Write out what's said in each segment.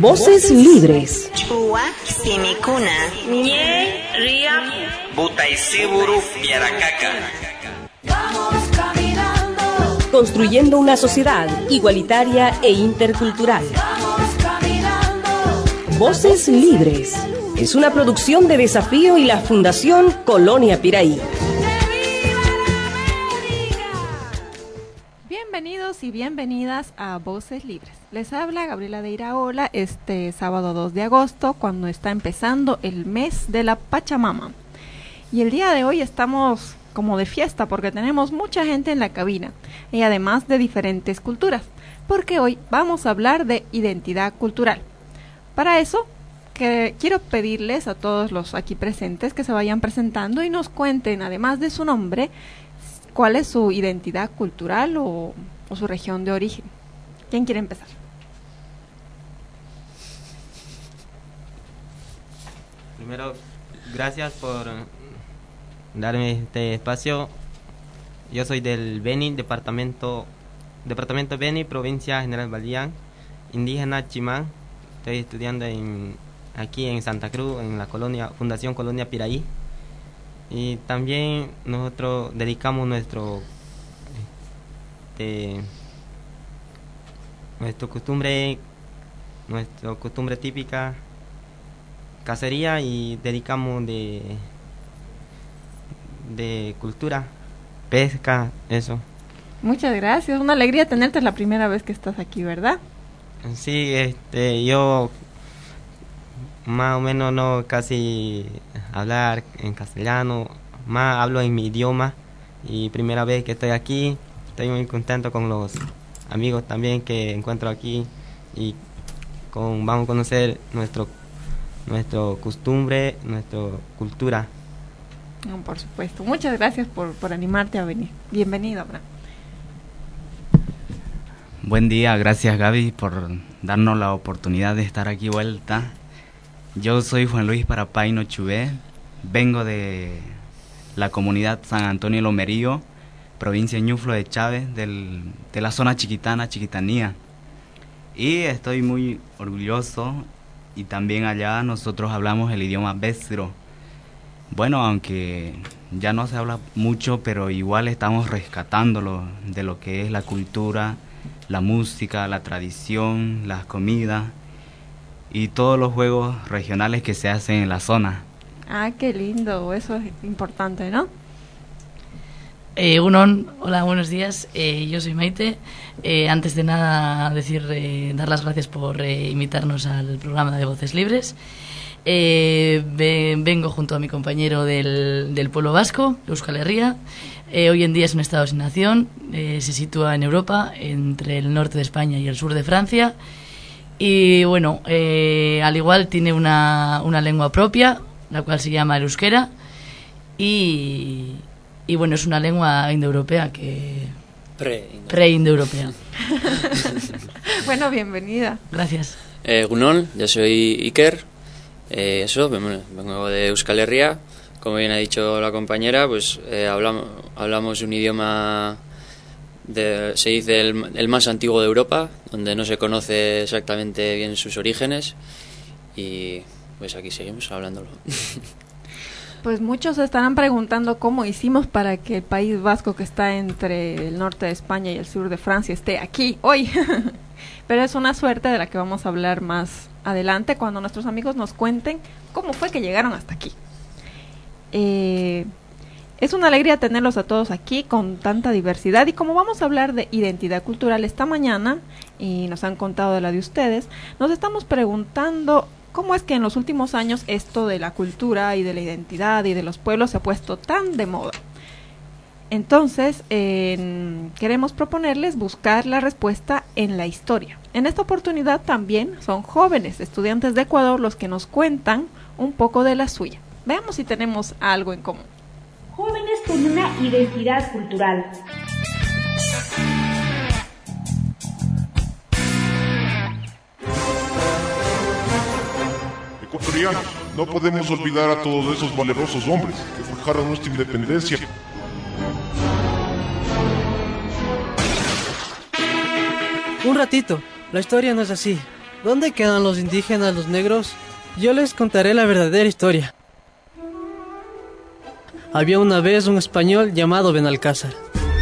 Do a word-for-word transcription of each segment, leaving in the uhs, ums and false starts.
Voces libres. Chua simikuna. Nye ria. Butaisiburu Piaracaca. Vamos caminando. Construyendo una sociedad igualitaria e intercultural. Vamos caminando. Voces libres. Es una producción de Desafío y la Fundación Colonia Piraí. Bienvenidos y bienvenidas a Voces Libres. Les habla Gabriela de Iraola este sábado dos de agosto, cuando está empezando el mes de la Pachamama. Y el día de hoy estamos como de fiesta porque tenemos mucha gente en la cabina y además de diferentes culturas, porque hoy vamos a hablar de identidad cultural. Para eso, que quiero pedirles a todos los aquí presentes que se vayan presentando y nos cuenten, además de su nombre, cuál es su identidad cultural o, o su región de origen. ¿Quién quiere empezar? Primero, gracias por darme este espacio. Yo soy del Beni, departamento departamento Beni, provincia General Balián, indígena Chimán. Estoy estudiando en, aquí en Santa Cruz, en la colonia Fundación Colonia Piraí. Y también nosotros dedicamos nuestro este, nuestro costumbre nuestra costumbre típica cacería y dedicamos de de cultura, pesca, eso. Muchas gracias, una alegría tenerte, es la primera vez que estás aquí, ¿verdad? Sí, este, yo más o menos no casi hablar en castellano, más hablo en mi idioma y primera vez que estoy aquí, estoy muy contento con los amigos también que encuentro aquí y con vamos a conocer nuestro nuestro costumbre, nuestra cultura. No, por supuesto, muchas gracias por, por animarte a venir. Bienvenido, Abraham. Buen día, gracias Gaby por darnos la oportunidad de estar aquí vuelta. Yo soy Juan Luis Parapaino Chubé, vengo de la comunidad San Antonio Lomerío, provincia Ñuflo de Chávez, del, de la zona chiquitana, Chiquitanía. Y estoy muy orgulloso y también allá nosotros hablamos el idioma Bestro. Bueno, aunque ya no se habla mucho, pero igual estamos rescatándolo de lo que es la cultura, la música, la tradición, las comidas y todos los juegos regionales que se hacen en la zona. Ah, qué lindo, eso es importante, ¿no? Eh, Unon, hola, buenos días, eh, yo soy Maite. Eh, antes de nada decir, eh, dar las gracias por eh, invitarnos al programa de Voces Libres. Eh, ve, vengo junto a mi compañero del, del pueblo vasco, Euskal Herria. Eh, hoy en día es un estado sin nación, eh, se sitúa en Europa, entre el norte de España y el sur de Francia. Y bueno, eh, al igual tiene una, una lengua propia, la cual se llama el euskera. Y, y bueno, es una lengua indoeuropea que... Pre-indoeuropea. Pre bueno, bienvenida. Gracias. Eh, Gunol, yo soy Iker. Eh, eso, vengo de Euskal Herria. Como bien ha dicho la compañera, pues eh, hablamos, hablamos un idioma, de, se dice el, el más antiguo de Europa, donde no se conoce exactamente bien sus orígenes, y pues aquí seguimos hablándolo. Pues muchos se estarán preguntando cómo hicimos para que el País Vasco, que está entre el norte de España y el sur de Francia, esté aquí hoy. Pero es una suerte de la que vamos a hablar más adelante, cuando nuestros amigos nos cuenten cómo fue que llegaron hasta aquí. Eh, es una alegría tenerlos a todos aquí con tanta diversidad, y como vamos a hablar de identidad cultural esta mañana y nos han contado de la de ustedes, nos estamos preguntando cómo es que en los últimos años esto de la cultura y de la identidad y de los pueblos se ha puesto tan de moda. Entonces, eh, queremos proponerles buscar la respuesta en la historia. En esta oportunidad también son jóvenes estudiantes de Ecuador los que nos cuentan un poco de la suya. Veamos si tenemos algo en común. Jóvenes con una identidad cultural. Ecuatorianos, no podemos olvidar a todos esos valerosos hombres que forjaron nuestra independencia. Un ratito, la historia no es así. ¿Dónde quedan los indígenas, los negros? Yo les contaré la verdadera historia. Había una vez un español llamado Benalcázar.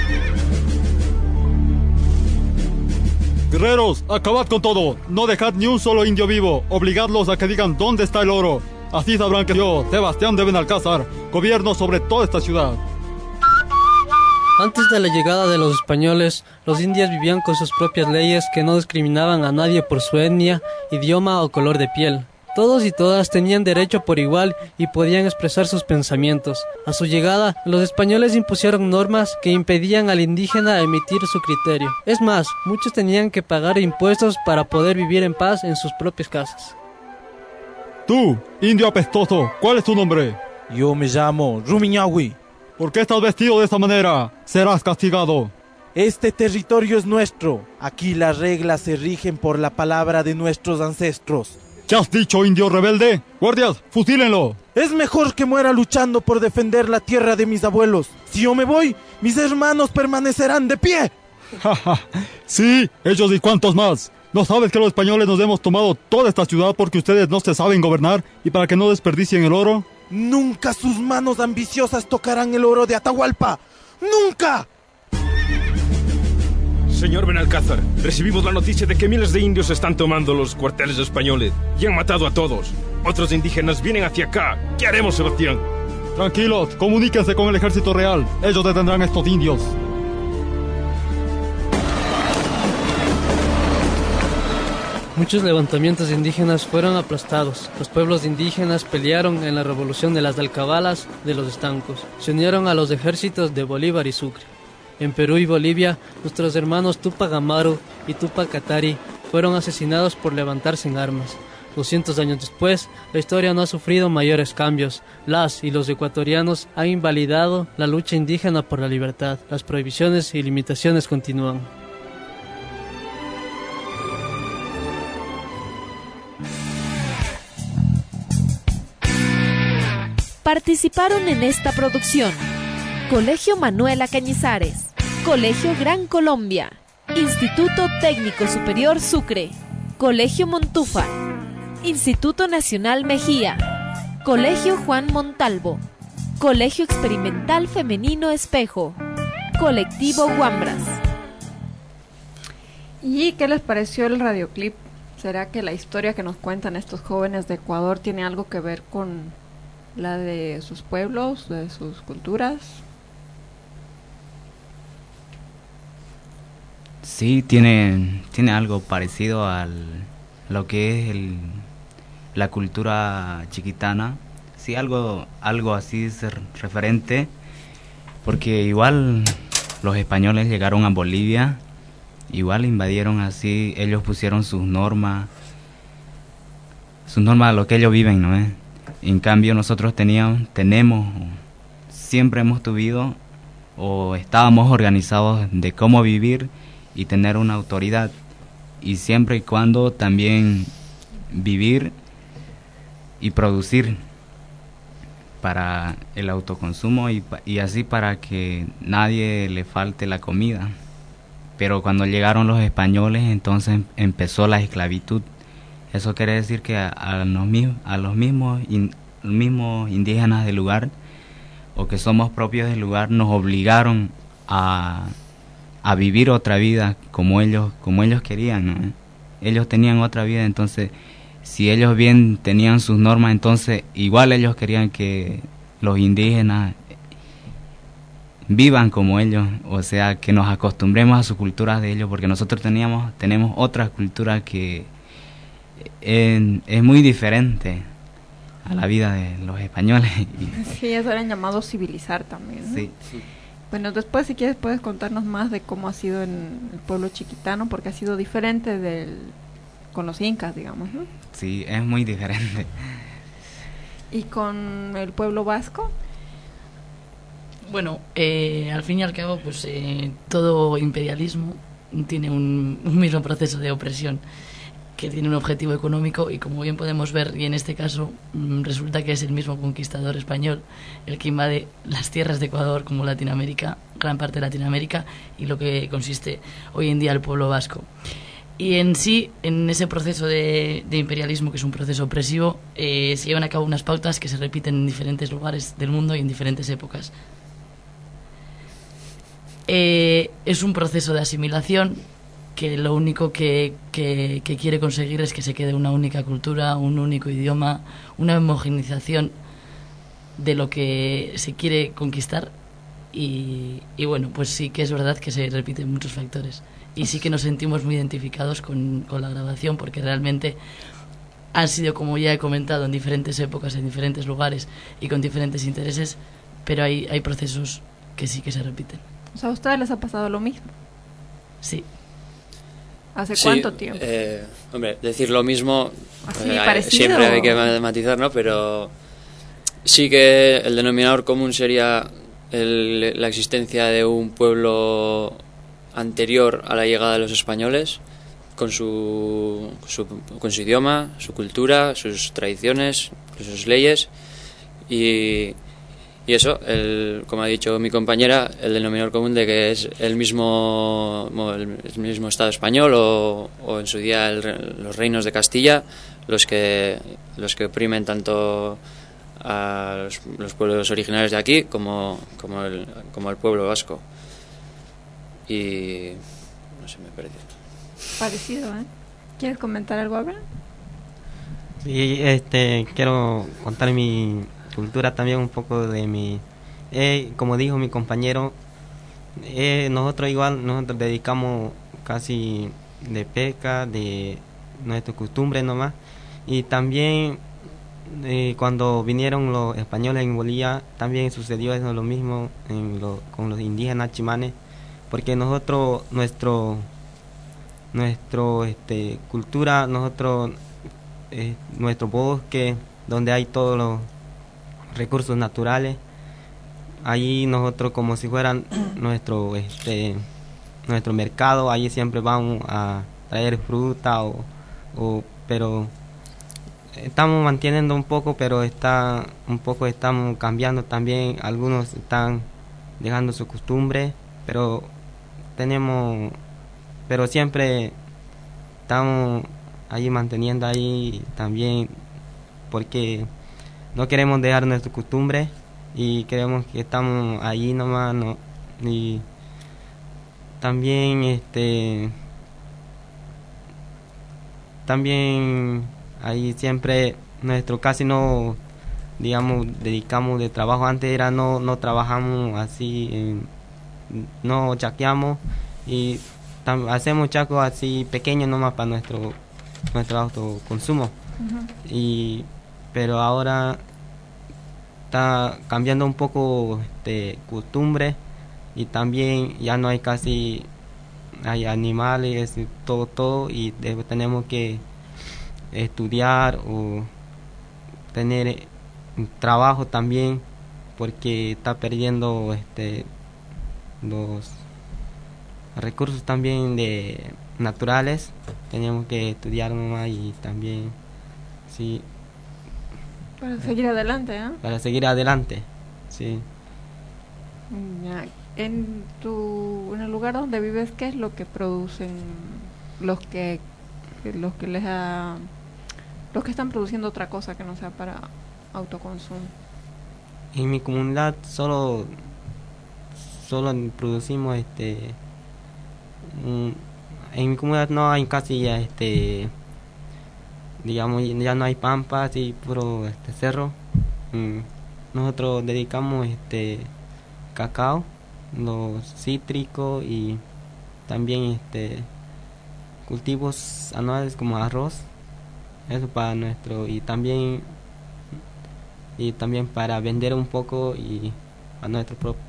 Guerreros, acabad con todo. No dejad ni un solo indio vivo. Obligadlos a que digan dónde está el oro. Así sabrán que yo, Sebastián de Benalcázar, gobierno sobre toda esta ciudad. Antes de la llegada de los españoles, los indios vivían con sus propias leyes que no discriminaban a nadie por su etnia, idioma o color de piel. Todos y todas tenían derecho por igual y podían expresar sus pensamientos. A su llegada, los españoles impusieron normas que impedían al indígena emitir su criterio. Es más, muchos tenían que pagar impuestos para poder vivir en paz en sus propias casas. Tú, indio apestoso, ¿cuál es tu nombre? Yo me llamo Rumiñahui. ¿Por qué estás vestido de esta manera? Serás castigado. Este territorio es nuestro. Aquí las reglas se rigen por la palabra de nuestros ancestros. ¿Qué has dicho, indio rebelde? Guardias, fusílenlo. Es mejor que muera luchando por defender la tierra de mis abuelos. Si yo me voy, mis hermanos permanecerán de pie. Sí, ellos y cuantos más. ¿No sabes que los españoles nos hemos tomado toda esta ciudad porque ustedes no se saben gobernar y para que no desperdicien el oro? Nunca sus manos ambiciosas tocarán el oro de Atahualpa. ¡Nunca! Señor Benalcázar, recibimos la noticia de que miles de indios están tomando los cuarteles españoles y han matado a todos. Otros indígenas vienen hacia acá. ¿Qué haremos, Sebastián? Tranquilos, comuníquense con el ejército real. Ellos detendrán a estos indios. Muchos levantamientos indígenas fueron aplastados. Los pueblos indígenas pelearon en la revolución de las alcabalas de los estancos. Se unieron a los ejércitos de Bolívar y Sucre. En Perú y Bolivia, nuestros hermanos Tupac Amaru y Tupac Katari fueron asesinados por levantarse en armas. doscientos años después, la historia no ha sufrido mayores cambios. Las y los ecuatorianos han invalidado la lucha indígena por la libertad. Las prohibiciones y limitaciones continúan. Participaron en esta producción Colegio Manuela Cañizares, Colegio Gran Colombia, Instituto Técnico Superior Sucre, Colegio Montúfar, Instituto Nacional Mejía, Colegio Juan Montalvo, Colegio Experimental Femenino Espejo, Colectivo Guambras. ¿Y qué les pareció el radioclip? ¿Será que la historia que nos cuentan estos jóvenes de Ecuador tiene algo que ver con la de sus pueblos, de sus culturas? Sí, tiene, tiene algo parecido a lo que es el, la cultura chiquitana. Sí, algo, algo así es referente, porque igual los españoles llegaron a Bolivia, igual invadieron así, ellos pusieron sus normas, sus normas a lo que ellos viven, ¿no es? En cambio nosotros teníamos, tenemos, siempre hemos tuvido o estábamos organizados de cómo vivir y tener una autoridad, y siempre y cuando también vivir y producir para el autoconsumo y, y así para que nadie le falte la comida. Pero cuando llegaron los españoles, entonces empezó la esclavitud. Eso quiere decir que a, a los, a los mismos, in, mismos indígenas del lugar, o que somos propios del lugar, nos obligaron a, a vivir otra vida como ellos, como ellos querían, ¿no? Ellos tenían otra vida, entonces si ellos bien tenían sus normas, entonces igual ellos querían que los indígenas vivan como ellos, o sea, que nos acostumbremos a sus culturas de ellos, porque nosotros teníamos tenemos otra cultura que es, es muy diferente a la vida de los españoles. Sí, eso eran llamados civilizar también, ¿no? Sí, sí. Bueno, después si quieres puedes contarnos más de cómo ha sido en el pueblo chiquitano, porque ha sido diferente del con los incas, digamos, ¿no? Sí, es muy diferente. ¿Y con el pueblo vasco? Bueno, eh, al fin y al cabo, pues eh, todo imperialismo tiene un, un mismo proceso de opresión, que tiene un objetivo económico, y como bien podemos ver, y en este caso mmm, resulta que es el mismo conquistador español el que invade las tierras de Ecuador como Latinoamérica, gran parte de Latinoamérica, y lo que consiste hoy en día el pueblo vasco. Y en sí, en ese proceso de, de imperialismo, que es un proceso opresivo, eh, se llevan a cabo unas pautas que se repiten en diferentes lugares del mundo y en diferentes épocas. Eh, es un proceso de asimilación que lo único que, que, que quiere conseguir es que se quede una única cultura, un único idioma, una homogeneización de lo que se quiere conquistar. Y, y bueno, pues sí que es verdad que se repiten muchos factores. Y sí que nos sentimos muy identificados con, con la grabación, porque realmente han sido, como ya he comentado, en diferentes épocas, en diferentes lugares y con diferentes intereses, pero hay, hay procesos que sí que se repiten. O sea, ¿a ustedes les ha pasado lo mismo? Sí. ¿Hace Sí, cuánto tiempo? Eh, hombre, decir lo mismo ¿Así, eh, parecido? siempre hay que matizar, ¿no? Pero sí que el denominador común sería el, la existencia de un pueblo anterior a la llegada de los españoles, con su, su, con su idioma, su cultura, sus tradiciones, sus leyes, y, y eso, el, como ha dicho mi compañera, el denominador común de que es el mismo, el mismo Estado español o, o en su día el, los reinos de Castilla los que, los que oprimen tanto a los, los pueblos originarios de aquí como, como, el, como el pueblo vasco. Y no sé, me perdí. Parecido, ¿eh? ¿Quieres comentar algo, Abraham? Sí, este, quiero contar mi cultura también, un poco de mi... Eh, como dijo mi compañero, eh, nosotros igual, nosotros dedicamos casi de pesca, de nuestras costumbres nomás. Y también eh, cuando vinieron los españoles en Bolivia, también sucedió eso lo mismo en lo, con los indígenas chimanes. Porque nosotros, nuestro, nuestro, este, cultura, nosotros, eh, nuestro bosque, donde hay todos los recursos naturales, ahí nosotros como si fueran nuestro, este, nuestro mercado, ahí siempre vamos a traer fruta o, o, pero estamos manteniendo un poco, pero está, un poco estamos cambiando también, algunos están dejando su costumbre, pero tenemos, pero siempre estamos ahí manteniendo ahí también, porque no queremos dejar nuestra costumbre y queremos que estamos ahí nomás, no, y también este también ahí siempre nuestro casi no, digamos, dedicamos de trabajo. Antes era no no trabajamos así en, no chaqueamos y tam, hacemos chacos así pequeños nomás para nuestro nuestro autoconsumo. Uh-huh. Y pero ahora está cambiando un poco de este, costumbre, y también ya no hay casi, hay animales y todo todo y de, tenemos que estudiar o tener trabajo también, porque está perdiendo este los recursos también de naturales. Tenemos que estudiar nomás y también sí para seguir adelante, ¿eh? Para seguir adelante, sí. Ya. En tu en el lugar donde vives, ¿qué es lo que producen los que los que les ha, los que están produciendo otra cosa que no sea para autoconsumo? En mi comunidad solo solo producimos este um, en mi comunidad no hay casi ya este digamos ya no hay pampas y puro este cerro. um, nosotros dedicamos este cacao, los cítricos y también este cultivos anuales como arroz, eso para nuestro, y también y también para vender un poco y a nuestro propio.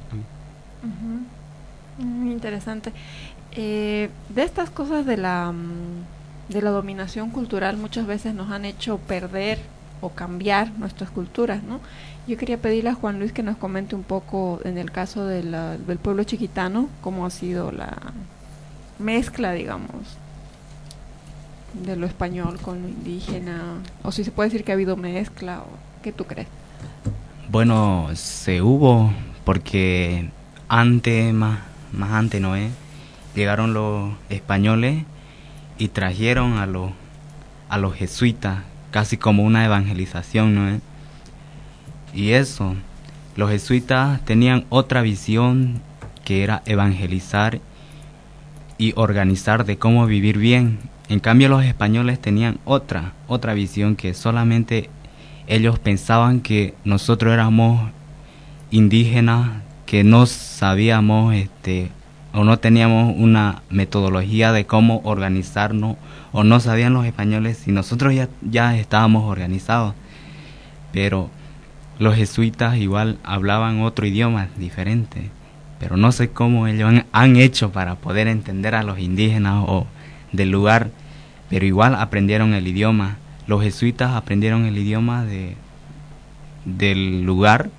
Uh-huh. Muy interesante. Eh, de estas cosas de la de la dominación cultural muchas veces nos han hecho perder o cambiar nuestras culturas, ¿no? Yo quería pedirle a Juan Luis que nos comente un poco en el caso de la, del pueblo chiquitano, cómo ha sido la mezcla, digamos, de lo español con lo indígena, o si se puede decir que ha habido mezcla, o ¿qué tú crees? Bueno, se hubo, porque antes, más, más antes, ¿no es? Llegaron los españoles y trajeron a los a los jesuitas, casi como una evangelización, ¿no es? Y eso, los jesuitas tenían otra visión, que era evangelizar y organizar de cómo vivir bien. En cambio los españoles tenían otra, otra visión, que solamente ellos pensaban que nosotros éramos indígenas, que no sabíamos este o no teníamos una metodología de cómo organizarnos, o no sabían los españoles si nosotros ya, ya estábamos organizados. Pero los jesuitas igual hablaban otro idioma diferente, pero no sé cómo ellos han, han hecho para poder entender a los indígenas o del lugar, pero igual aprendieron el idioma. Los jesuitas aprendieron el idioma de del lugar,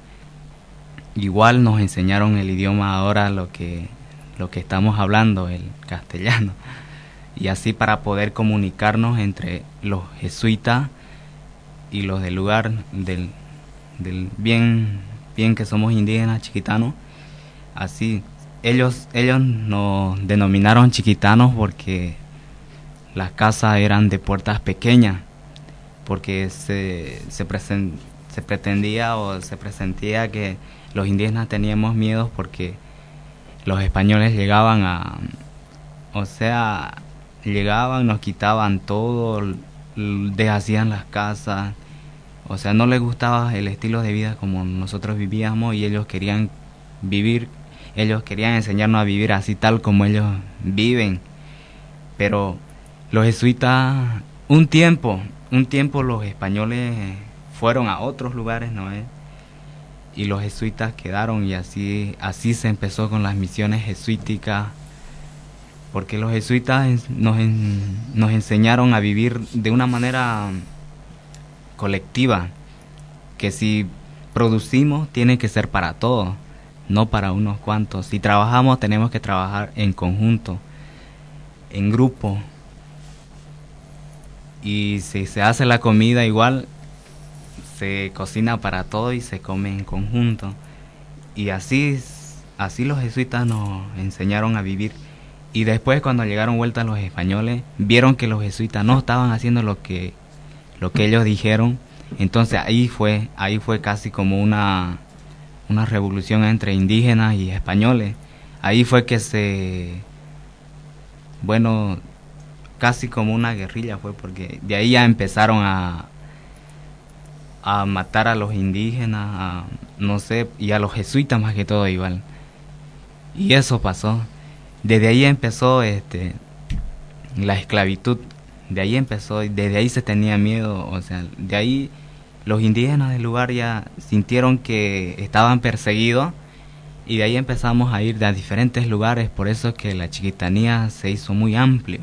igual nos enseñaron el idioma ahora, lo que lo que estamos hablando, el castellano, y así para poder comunicarnos entre los jesuitas y los del lugar, del, del bien, bien que somos indígenas chiquitanos. Así, ellos, ellos nos denominaron chiquitanos porque las casas eran de puertas pequeñas, porque se, se, presen, se pretendía o se presentía que los indígenas teníamos miedo porque los españoles llegaban a, o sea, llegaban, nos quitaban todo, deshacían las casas, o sea, no les gustaba el estilo de vida como nosotros vivíamos, y ellos querían vivir, ellos querían enseñarnos a vivir así tal como ellos viven. Pero los jesuitas, un tiempo, un tiempo los españoles fueron a otros lugares, ¿no es? Y los jesuitas quedaron, y así así se empezó con las misiones jesuíticas, porque los jesuitas nos, en, nos enseñaron a vivir de una manera colectiva, que si producimos tiene que ser para todos, no para unos cuantos. Si trabajamos tenemos que trabajar en conjunto, en grupo, y si se hace la comida igual, se cocina para todo y se come en conjunto. Y así, así los jesuitas nos enseñaron a vivir. Y después, cuando llegaron vuelta los españoles, vieron que los jesuitas no estaban haciendo lo que lo que ellos dijeron. Entonces ahí fue ahí fue casi como una una revolución entre indígenas y españoles. Ahí fue que se, bueno, casi como una guerrilla fue, porque de ahí ya empezaron a a matar a los indígenas, a, no sé, y a los jesuitas más que todo igual. Y eso pasó. Desde ahí empezó este la esclavitud. De ahí empezó, y desde ahí se tenía miedo, o sea, de ahí los indígenas del lugar ya sintieron que estaban perseguidos, y de ahí empezamos a ir a diferentes lugares. Por eso es que la chiquitanía se hizo muy amplio.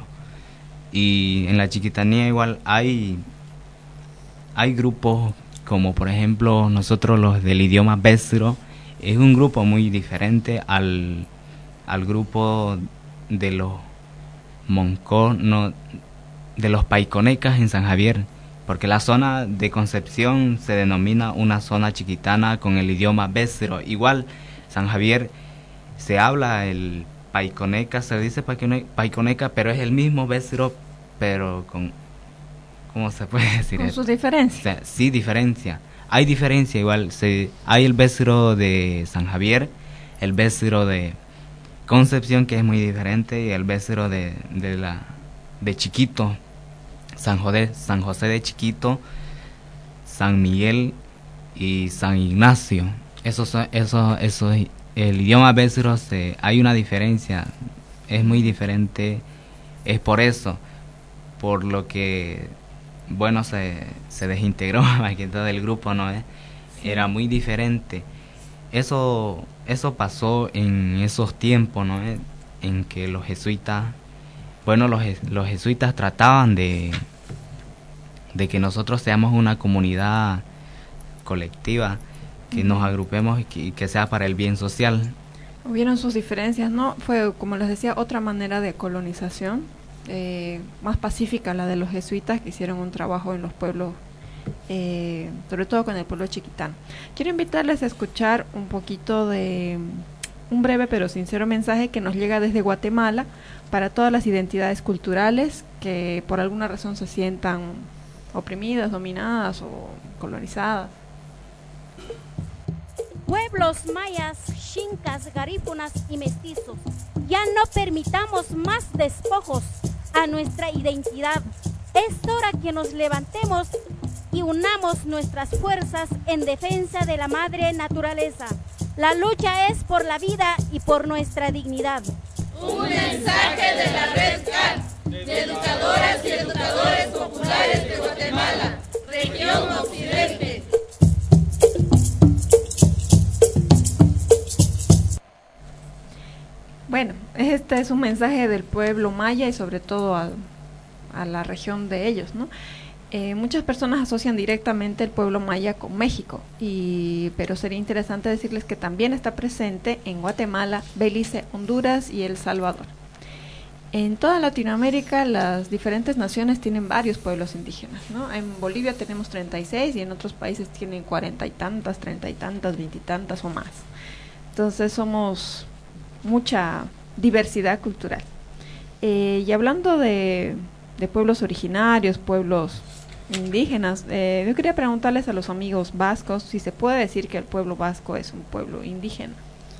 Y en la chiquitanía igual hay hay grupos como por ejemplo nosotros los del idioma Bézaro, es un grupo muy diferente al, al grupo de los Moncó, no, de los Paiconecas en San Javier, porque la zona de Concepción se denomina una zona chiquitana con el idioma Bézaro. Igual San Javier se habla el Paiconeca, se dice Paiconeca, pero es el mismo Bézaro, pero con, ¿cómo se puede decir? Con sus diferencias. O sea, sí, diferencia. Hay diferencia igual. Se, hay el Bézaro de San Javier, el Bézaro de Concepción, que es muy diferente, y el Bézaro de, de, la, de Chiquito, San José, San José de Chiquito, San Miguel y San Ignacio. Eso, eso, eso, el idioma Bézaro, se, hay una diferencia, es muy diferente. Es por eso, por lo que, bueno, se, se desintegró más que todo el grupo, ¿no? ¿Eh? Sí. Era muy diferente. Eso, eso pasó en esos tiempos, ¿no? ¿Eh? En que los jesuitas, bueno, los, los jesuitas trataban de, de que nosotros seamos una comunidad colectiva, que nos agrupemos y que, y que sea para el bien social. Hubieron sus diferencias, ¿no? Fue, como les decía, otra manera de colonización, eh, más pacífica, la de los jesuitas, que hicieron un trabajo en los pueblos, eh, sobre todo con el pueblo chiquitano. Quiero invitarles a escuchar un poquito de un breve pero sincero mensaje que nos llega desde Guatemala para todas las identidades culturales que por alguna razón se sientan oprimidas, dominadas o colonizadas. Pueblos mayas, xincas, garífunas y mestizos, ya no permitamos más despojos a nuestra identidad. Es hora que nos levantemos y unamos nuestras fuerzas en defensa de la madre naturaleza. La lucha es por la vida y por nuestra dignidad. Un mensaje de la Red C A L, de educadoras y educadores populares de Guatemala, región occidente. Bueno, este es un mensaje del pueblo maya y sobre todo a, a la región de ellos, ¿no? Eh, muchas personas asocian directamente el pueblo maya con México, y, pero sería interesante decirles que también está presente en Guatemala, Belice, Honduras y El Salvador. En toda Latinoamérica las diferentes naciones tienen varios pueblos indígenas, ¿no? En Bolivia tenemos treinta y seis y en otros países tienen cuarenta y tantas, treinta y tantas, veintitantas o más. Entonces somos mucha diversidad cultural. Eh, y hablando de, de pueblos originarios, pueblos indígenas, eh, yo quería preguntarles a los amigos vascos si se puede decir que el pueblo vasco es un pueblo indígena.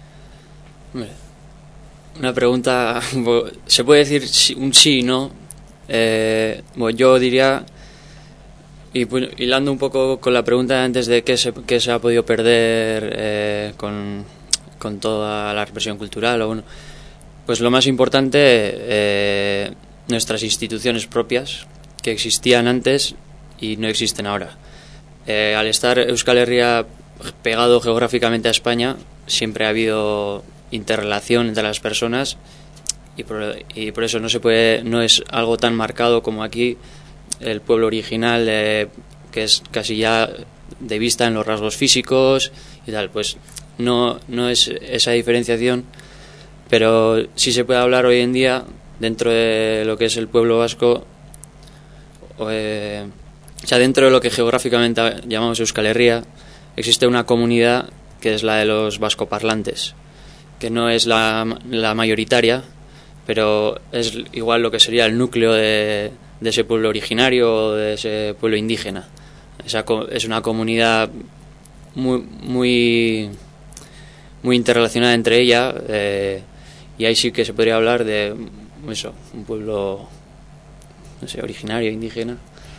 Una pregunta, se puede decir un sí, ¿no? Eh, bueno, yo diría, y pues, hilando un poco con la pregunta antes de qué se, qué se ha podido perder eh, con, con toda la represión cultural, o bueno, pues lo más importante, eh, nuestras instituciones propias que existían antes y no existen ahora. Eh, al estar Euskal Herria pegado geográficamente a España, siempre ha habido interrelación entre las personas y por, y por eso no se puede, no es algo tan marcado como aquí el pueblo original, eh, que es casi ya de vista en los rasgos físicos y tal. Pues no, no es esa diferenciación, pero sí se puede hablar hoy en día dentro de lo que es el pueblo vasco, eh, o sea, dentro de lo que geográficamente llamamos Euskal Herria, existe una comunidad que es la de los vascoparlantes, que no es la, la mayoritaria, pero es igual lo que sería el núcleo de, de ese pueblo originario o de ese pueblo indígena. Esa, es una comunidad muy muy muy interrelacionada entre ella, eh, y ahí sí que se podría hablar de eso, un pueblo, no sé, originario, indígena.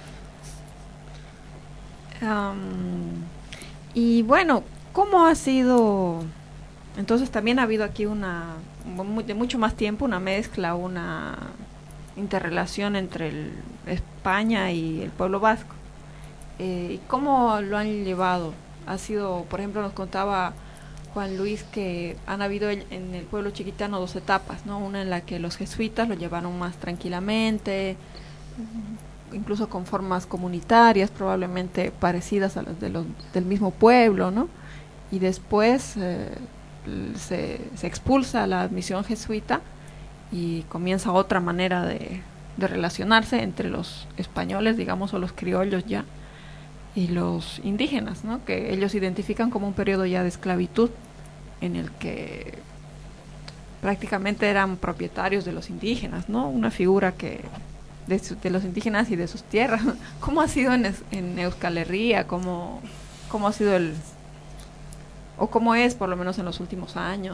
Um, y bueno, ¿cómo ha sido? Entonces también ha habido aquí una, de mucho más tiempo, una mezcla, una interrelación entre el, España y el pueblo vasco. Eh, ¿Y cómo lo han llevado? Ha sido, por ejemplo, nos contaba Juan Luis que han habido en el pueblo chiquitano dos etapas, ¿no? Una en la que los jesuitas lo llevaron más tranquilamente, incluso con formas comunitarias, probablemente parecidas a las de los, del mismo pueblo, ¿no? Y después eh, se, se expulsa a la misión jesuita y comienza otra manera de, de relacionarse entre los españoles, digamos, o los criollos ya, y los indígenas, ¿no? Que ellos identifican como un periodo ya de esclavitud en el que prácticamente eran propietarios de los indígenas, ¿no? Una figura que de, su, de los indígenas y de sus tierras. ¿Cómo ha sido en, en Euskal Herria? ¿Cómo, cómo ha sido el, o cómo es por lo menos en los últimos años?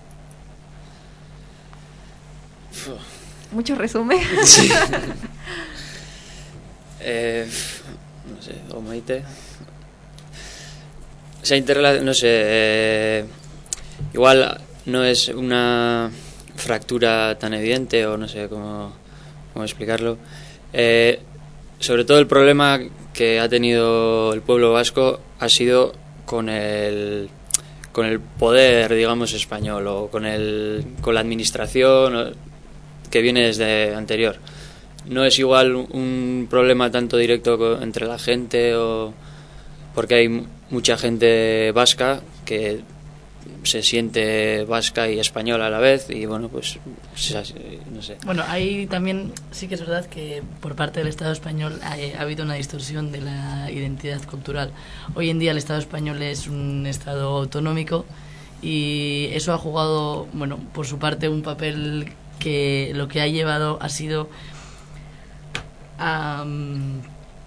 Mucho resumen. Sí. eh, no sé, o Maite. Se interrelaciona, no sé, eh, igual no es una fractura tan evidente, o no sé cómo, cómo explicarlo. Eh, sobre todo el problema que ha tenido el pueblo vasco ha sido con el con el poder, digamos, español, o con el con la administración que viene desde anterior. No es igual un problema tanto directo entre la gente, o porque hay mucha gente vasca que se siente vasca y española a la vez, y bueno, pues no sé. Bueno, ahí también sí que es verdad que por parte del Estado español ha, ha habido una distorsión de la identidad cultural. Hoy en día el Estado español es un Estado autonómico y eso ha jugado, bueno, por su parte un papel que lo que ha llevado ha sido a... Um,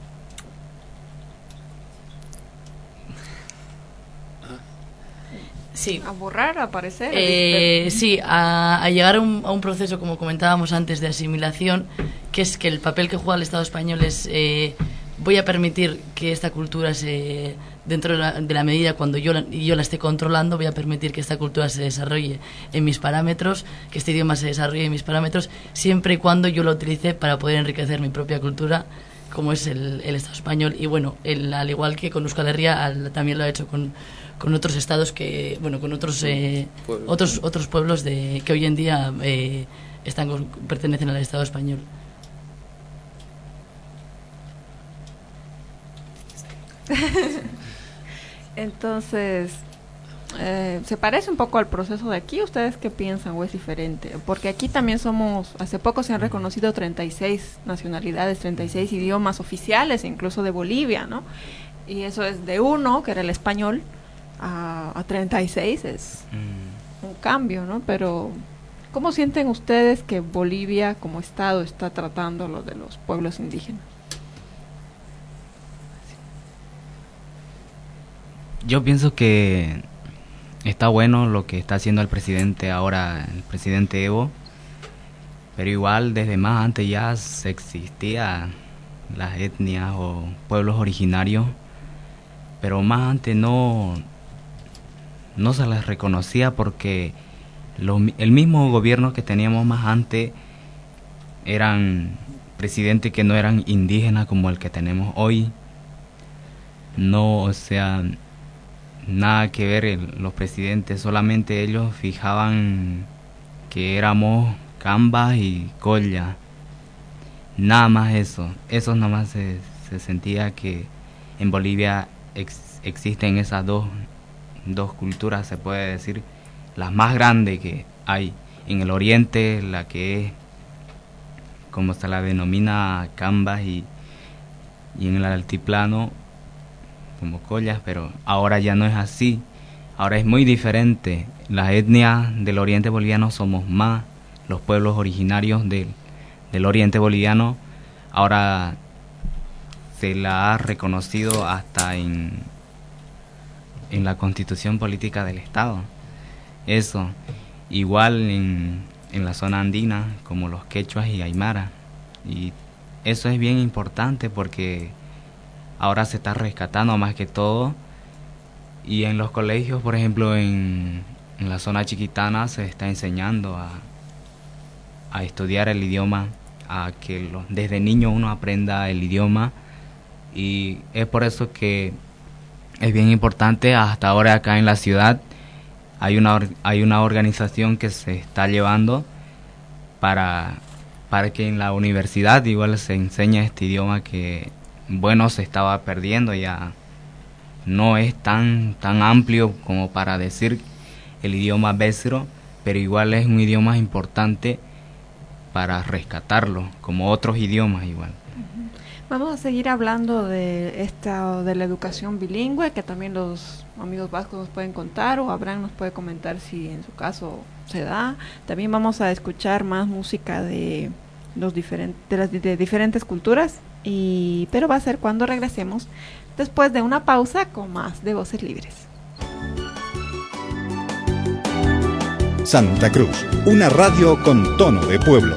Sí. A borrar, a aparecer. Eh, sí, a, a llegar a un, a un proceso, como comentábamos antes, de asimilación, que es que el papel que juega el Estado español es, eh, voy a permitir que esta cultura se, dentro de la, de la medida cuando yo la, yo la esté controlando, voy a permitir que esta cultura se desarrolle en mis parámetros, que este idioma se desarrolle en mis parámetros, siempre y cuando yo lo utilice para poder enriquecer mi propia cultura, como es el, el Estado español. Y bueno, el, al igual que con Euskal Herria, al, también lo ha hecho con con otros estados que, bueno, con otros eh, otros otros pueblos de que hoy en día eh, están pertenecen al Estado español. Entonces, eh, ¿se parece un poco al proceso de aquí? ¿Ustedes qué piensan o es diferente? Porque aquí también somos, hace poco se han reconocido treinta y seis nacionalidades, treinta y seis idiomas oficiales, incluso de Bolivia, ¿no? Y eso es de uno, que era el español, a, a treinta y seis, es mm. un cambio, ¿no? Pero, ¿cómo sienten ustedes que Bolivia como Estado está tratando lo de los pueblos indígenas? Yo pienso que está bueno lo que está haciendo el presidente ahora, el presidente Evo, pero igual desde más antes ya existía las etnias o pueblos originarios, pero más antes no, no se les reconocía porque lo, el mismo gobierno que teníamos más antes eran presidentes que no eran indígenas como el que tenemos hoy. No, o sea, nada que ver el, los presidentes, solamente ellos fijaban que éramos cambas y colla, nada más eso, eso nada más se, se sentía que en Bolivia ex, existen esas dos, dos culturas, se puede decir, las más grandes que hay en el oriente, la que es, como se la denomina, cambas, y, y en el altiplano como collas, pero ahora ya no es así, ahora es muy diferente. Las etnias del oriente boliviano somos más, los pueblos originarios del, del oriente boliviano, ahora se la ha reconocido hasta en, en la constitución política del Estado. Eso, igual en, en la zona andina, como los quechuas y aymara, y eso es bien importante porque ahora se está rescatando más que todo, y en los colegios, por ejemplo, en, en la zona chiquitana se está enseñando a, a estudiar el idioma, a que lo, desde niño uno aprenda el idioma, y es por eso que es bien importante. Hasta ahora acá en la ciudad hay una, hay una organización que se está llevando para, para que en la universidad igual se enseñe este idioma que, bueno, se estaba perdiendo, ya no es tan tan amplio como para decir el idioma bésero, pero igual es un idioma importante para rescatarlo, como otros idiomas igual. Vamos a seguir hablando de esta de la educación bilingüe, que también los amigos vascos nos pueden contar, o Abraham nos puede comentar si en su caso se da. También vamos a escuchar más música de los diferentes de las de diferentes culturas. Y, pero va a ser cuando regresemos después de una pausa con más de Voces Libres. Santa Cruz, una radio con tono de pueblo.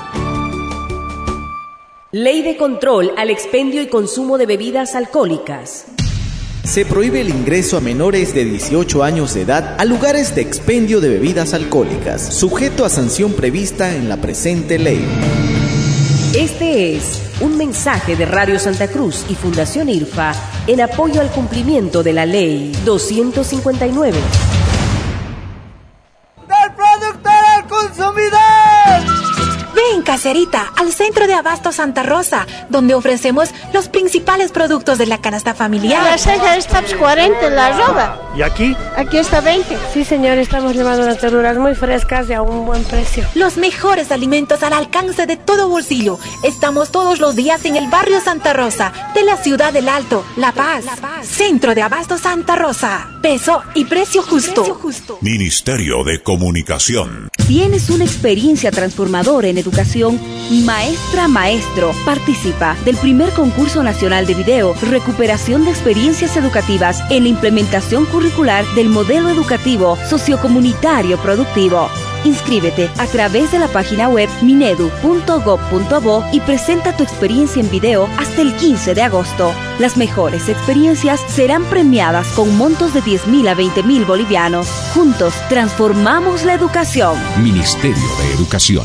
Ley de control al expendio y consumo de bebidas alcohólicas. Se prohíbe el ingreso a menores de dieciocho años de edad a lugares de expendio de bebidas alcohólicas, sujeto a sanción prevista en la presente ley. Este es un mensaje de Radio Santa Cruz y Fundación IRFA en apoyo al cumplimiento de la Ley doscientos cincuenta y nueve. ¡Del productor al consumidor! Ven, Caserita, al Centro de Abasto Santa Rosa, donde ofrecemos los principales productos de la canasta familiar. La cesta está cuarenta en la roba. ¿Y aquí? Aquí está veinte. Sí, señor, estamos llevando unas verduras muy frescas y a un buen precio. Los mejores alimentos al alcance de todo bolsillo. Estamos todos los días en el barrio Santa Rosa, de la ciudad del Alto, La Paz. La Paz. Centro de Abasto Santa Rosa. Peso y precio justo. Precio justo. Ministerio de Comunicación. ¿Tienes una experiencia transformadora en educación? Maestra Maestro participa del primer concurso nacional de video, recuperación de experiencias educativas en la implementación curricular del modelo educativo sociocomunitario productivo. Inscríbete a través de la página web minedu punto gob punto bo y presenta tu experiencia en video hasta el quince de agosto. Las mejores experiencias serán premiadas con montos de diez mil a veinte mil bolivianos. Juntos transformamos la educación. Ministerio de Educación.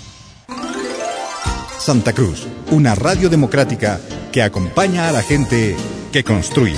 Santa Cruz, una radio democrática que acompaña a la gente que construye.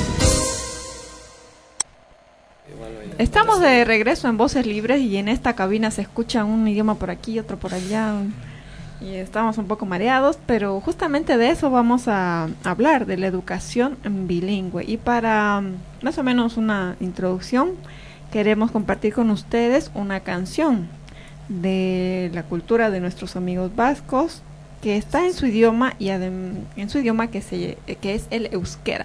Estamos de regreso en Voces Libres y en esta cabina se escucha un idioma por aquí, otro por allá, y estamos un poco mareados, pero justamente de eso vamos a hablar, de la educación bilingüe. Y para más o menos una introducción, queremos compartir con ustedes una canción de la cultura de nuestros amigos vascos que está en su idioma y adem- en su idioma que se que es el euskera.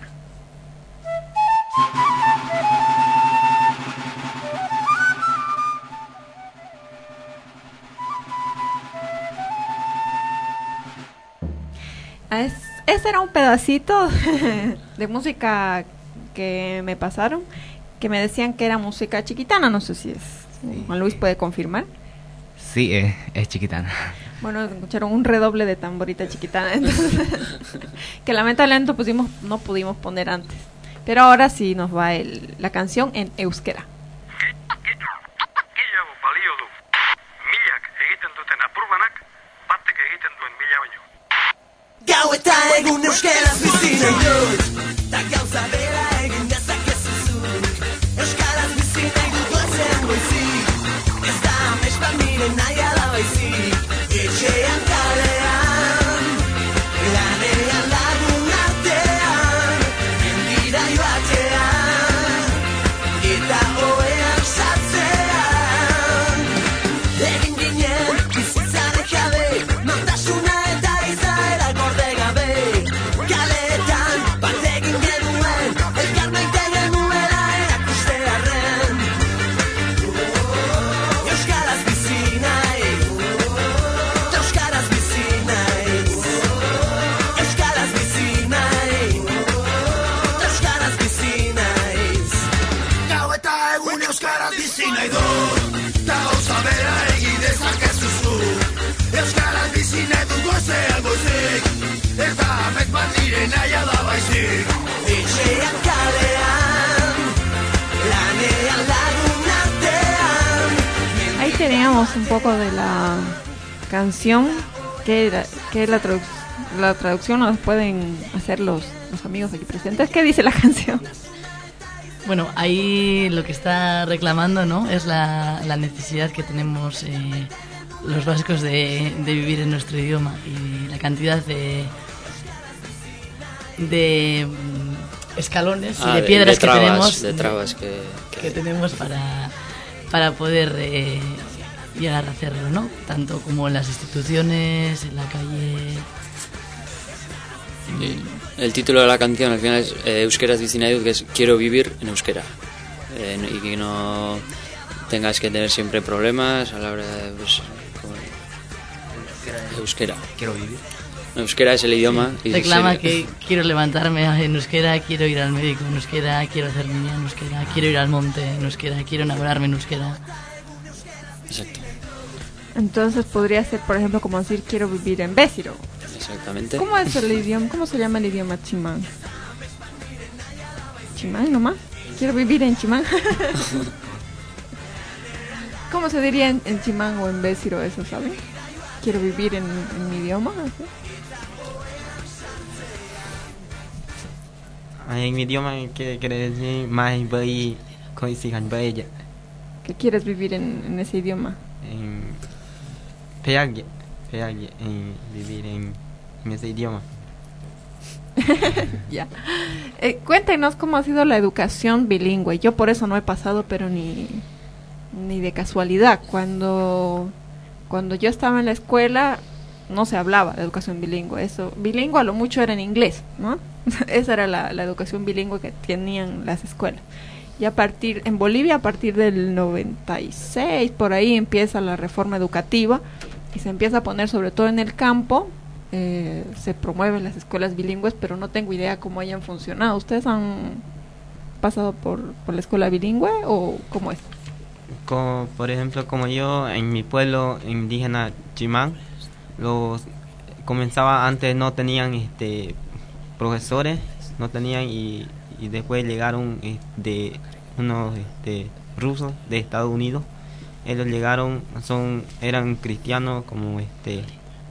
Es, ese era un pedacito de música que me pasaron, que me decían que era música chiquitana, no sé si es, sí. Juan Luis puede confirmar. Sí, es, es chiquitana. Bueno, escucharon un redoble de tamborita chiquitana, entonces, que lamentablemente pusimos, no pudimos poner antes, pero ahora sí nos va el, la canción en euskera. Gaueta egun euskaraz bizi nahi dut, ta gauza bera egin dezakezu zuk. Euskaraz bizi nahi dut goazen goizik, ez da amespan nire nahia da baizik. Etxean kalean, lanean lagun artean, mendira joatean, eta oean sartzean. Egin ginen bizitzaren jabe, nortasuna eta izaera gorde gabe. Kaletan bat egin genuen, elkar maite genuela erakustearren. Euskaraz bizi nahi, euskaraz bizi nahi, euskaraz bizi nahi, euskaraz bizi naiz. Gau eta egun euskaraz bizi nahi dut, ta gauza bera egin dezakezu zuk. Euskaraz bizi nahi dut goazean goizik, ez da amets bat nire nahia da baizik. Etxean kalean, lanean lagun artean. Ahí teníamos un poco de la canción, que, era, que la, tradu- la traducción nos pueden hacer los, los amigos aquí presentes. ¿Qué dice la canción? Bueno, ahí lo que está reclamando, ¿no?, es la, la necesidad que tenemos eh, los vascos de, de vivir en nuestro idioma y la cantidad de de mm, escalones Ah, y de de- piedras de trabas, que tenemos de trabas que, que- que tenemos para para poder eh, llegar a hacerlo, ¿no? Tanto como en las instituciones, en la calle. Y el título de la canción al final es eh, Euskaraz bizi nahi dut, que es quiero vivir en euskera. Eh, y que no tengas que tener siempre problemas a la hora de, pues, como- euskera. Quiero vivir. Euskera es el idioma. Y Reclama se- que quiero levantarme en euskera, quiero ir al médico en euskera, quiero hacer niña en euskera, quiero ir al monte en euskera, quiero enamorarme en euskera. Exacto. Entonces podría ser, por ejemplo, como decir quiero vivir en Bésiro. Exactamente. ¿Cómo es el idioma? ¿Cómo se llama el idioma chimán? ¿Chimán nomás? Quiero vivir en Chimán. ¿Cómo se diría en, en Chimán o en Bésiro eso, saben? Quiero vivir en, en mi idioma. ¿Sí? En mi idioma quiere, quiere decir más voy con sigan bella. ¿Qué quieres vivir en, en ese idioma? En Peag, fea en vivir en, en ese idioma. Ya. Eh, cuéntenos cómo ha sido la educación bilingüe. Yo por eso no he pasado, pero ni, ni de casualidad. Cuando, cuando yo estaba en la escuela no se hablaba de educación bilingüe. Eso, bilingüe a lo mucho era en inglés, ¿no? Esa era la, la educación bilingüe que tenían las escuelas. Y a partir, en Bolivia, a partir del noventa y seis, por ahí empieza la reforma educativa y se empieza a poner, sobre todo en el campo, eh, se promueven las escuelas bilingües, pero no tengo idea cómo hayan funcionado. ¿Ustedes han pasado por, por la escuela bilingüe o cómo es? Como, por ejemplo, como yo, en mi pueblo indígena Chimán, los comenzaba antes, no tenían este profesores, no tenían y y después llegaron eh, de unos este, rusos de Estados Unidos. Ellos llegaron, son eran cristianos como este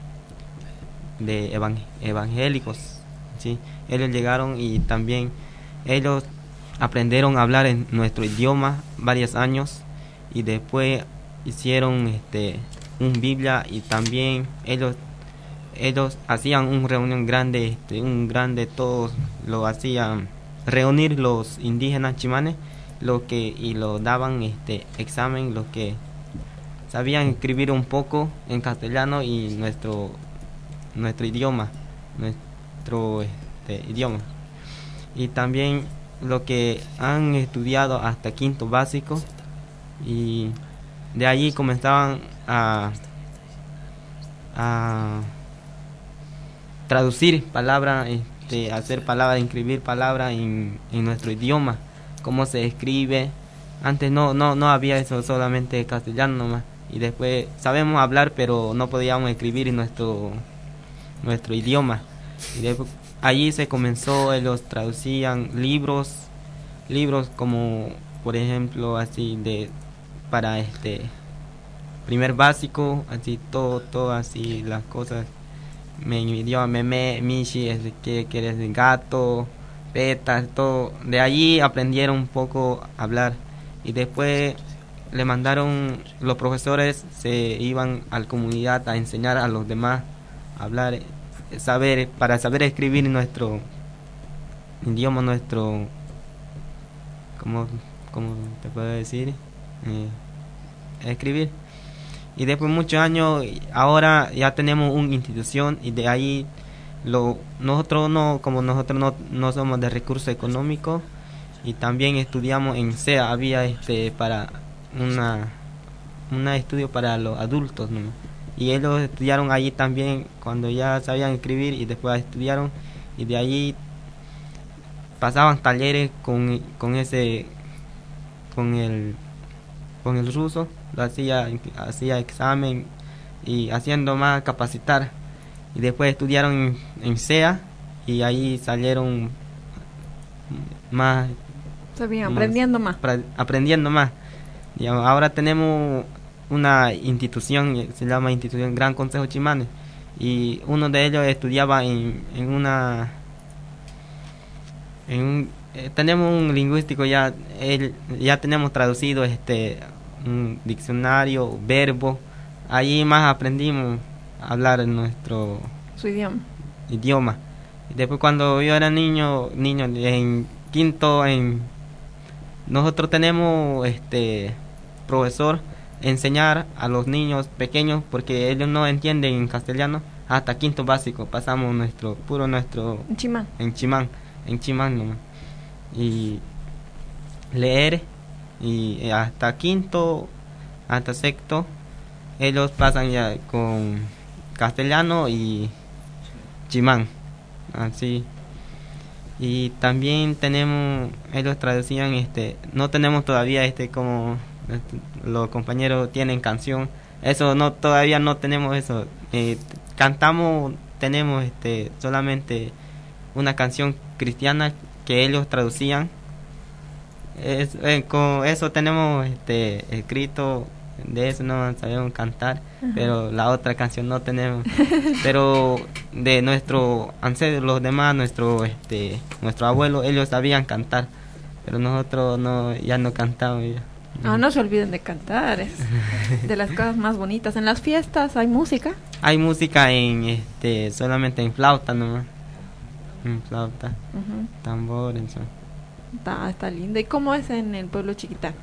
de evang evangélicos, ¿sí? Ellos llegaron y también ellos aprendieron a hablar en nuestro idioma varios años y después hicieron este un Biblia y también ellos ellos hacían una reunión grande, este, un grande todos lo hacían reunir los indígenas chimanes lo que y lo daban este examen, los que sabían escribir un poco en castellano y nuestro nuestro idioma nuestro este, idioma y también lo que han estudiado hasta quinto básico y de allí comenzaban a a traducir palabras, este, hacer palabras, escribir palabras en, en nuestro idioma, cómo se escribe. Antes no no no había eso, solamente castellano nomás. Y después sabemos hablar, pero no podíamos escribir en nuestro nuestro idioma. Y después, allí se comenzó, ellos traducían libros, libros como, por ejemplo, así de para este primer básico, así todo todo así las cosas. En mi idioma, meme, mishi, es que quieres gato, petas, todo. De allí aprendieron un poco a hablar. Y después le mandaron, los profesores se iban a la comunidad a enseñar a los demás a hablar, saber, para saber escribir nuestro idioma, nuestro, ¿cómo, cómo te puedo decir? Eh, escribir. Y después de muchos años, ahora ya tenemos una institución y de ahí lo nosotros no, como nosotros no, no somos de recursos económicos y también estudiamos en C E A, había este para una una estudio para los adultos, ¿no? Y ellos estudiaron allí también cuando ya sabían escribir y después estudiaron y de allí pasaban talleres con, con ese con el con el ruso, lo hacía hacía examen y haciendo más capacitar y después estudiaron en, en C E A y ahí salieron más sabían aprendiendo más pra, aprendiendo más y ahora tenemos una institución, se llama institución Gran Consejo Chimanes y uno de ellos estudiaba en, en una en un, eh, tenemos un lingüístico ya él, ya tenemos traducido este un diccionario, verbo, allí más aprendimos a hablar en nuestro su idioma idioma y después cuando yo era niño niño en quinto en nosotros tenemos este profesor enseñar a los niños pequeños porque ellos no entienden en castellano hasta quinto básico pasamos nuestro puro nuestro en chimán en chimán en chimán nomás. Y leer y hasta quinto hasta sexto ellos pasan ya con castellano y chimán así. Y también tenemos, ellos traducían, este, no tenemos todavía este como este, los compañeros tienen canción, eso no, todavía no tenemos eso. Eh, cantamos, tenemos este solamente una canción cristiana que ellos traducían. Es, eh, con eso tenemos este escrito, de eso no sabemos cantar. Ajá. Pero la otra canción no tenemos. Pero de nuestro ancestro, los demás, nuestro este nuestro abuelo, ellos sabían cantar, pero nosotros no, ya no cantamos ya. No, no se olviden de cantar, es de las cosas más bonitas. En las fiestas hay música. hay música en este solamente en flauta nomás, en flauta, Uh-huh. tambor, eso. Está, está lindo. ¿Y cómo es en el pueblo Chiquitán?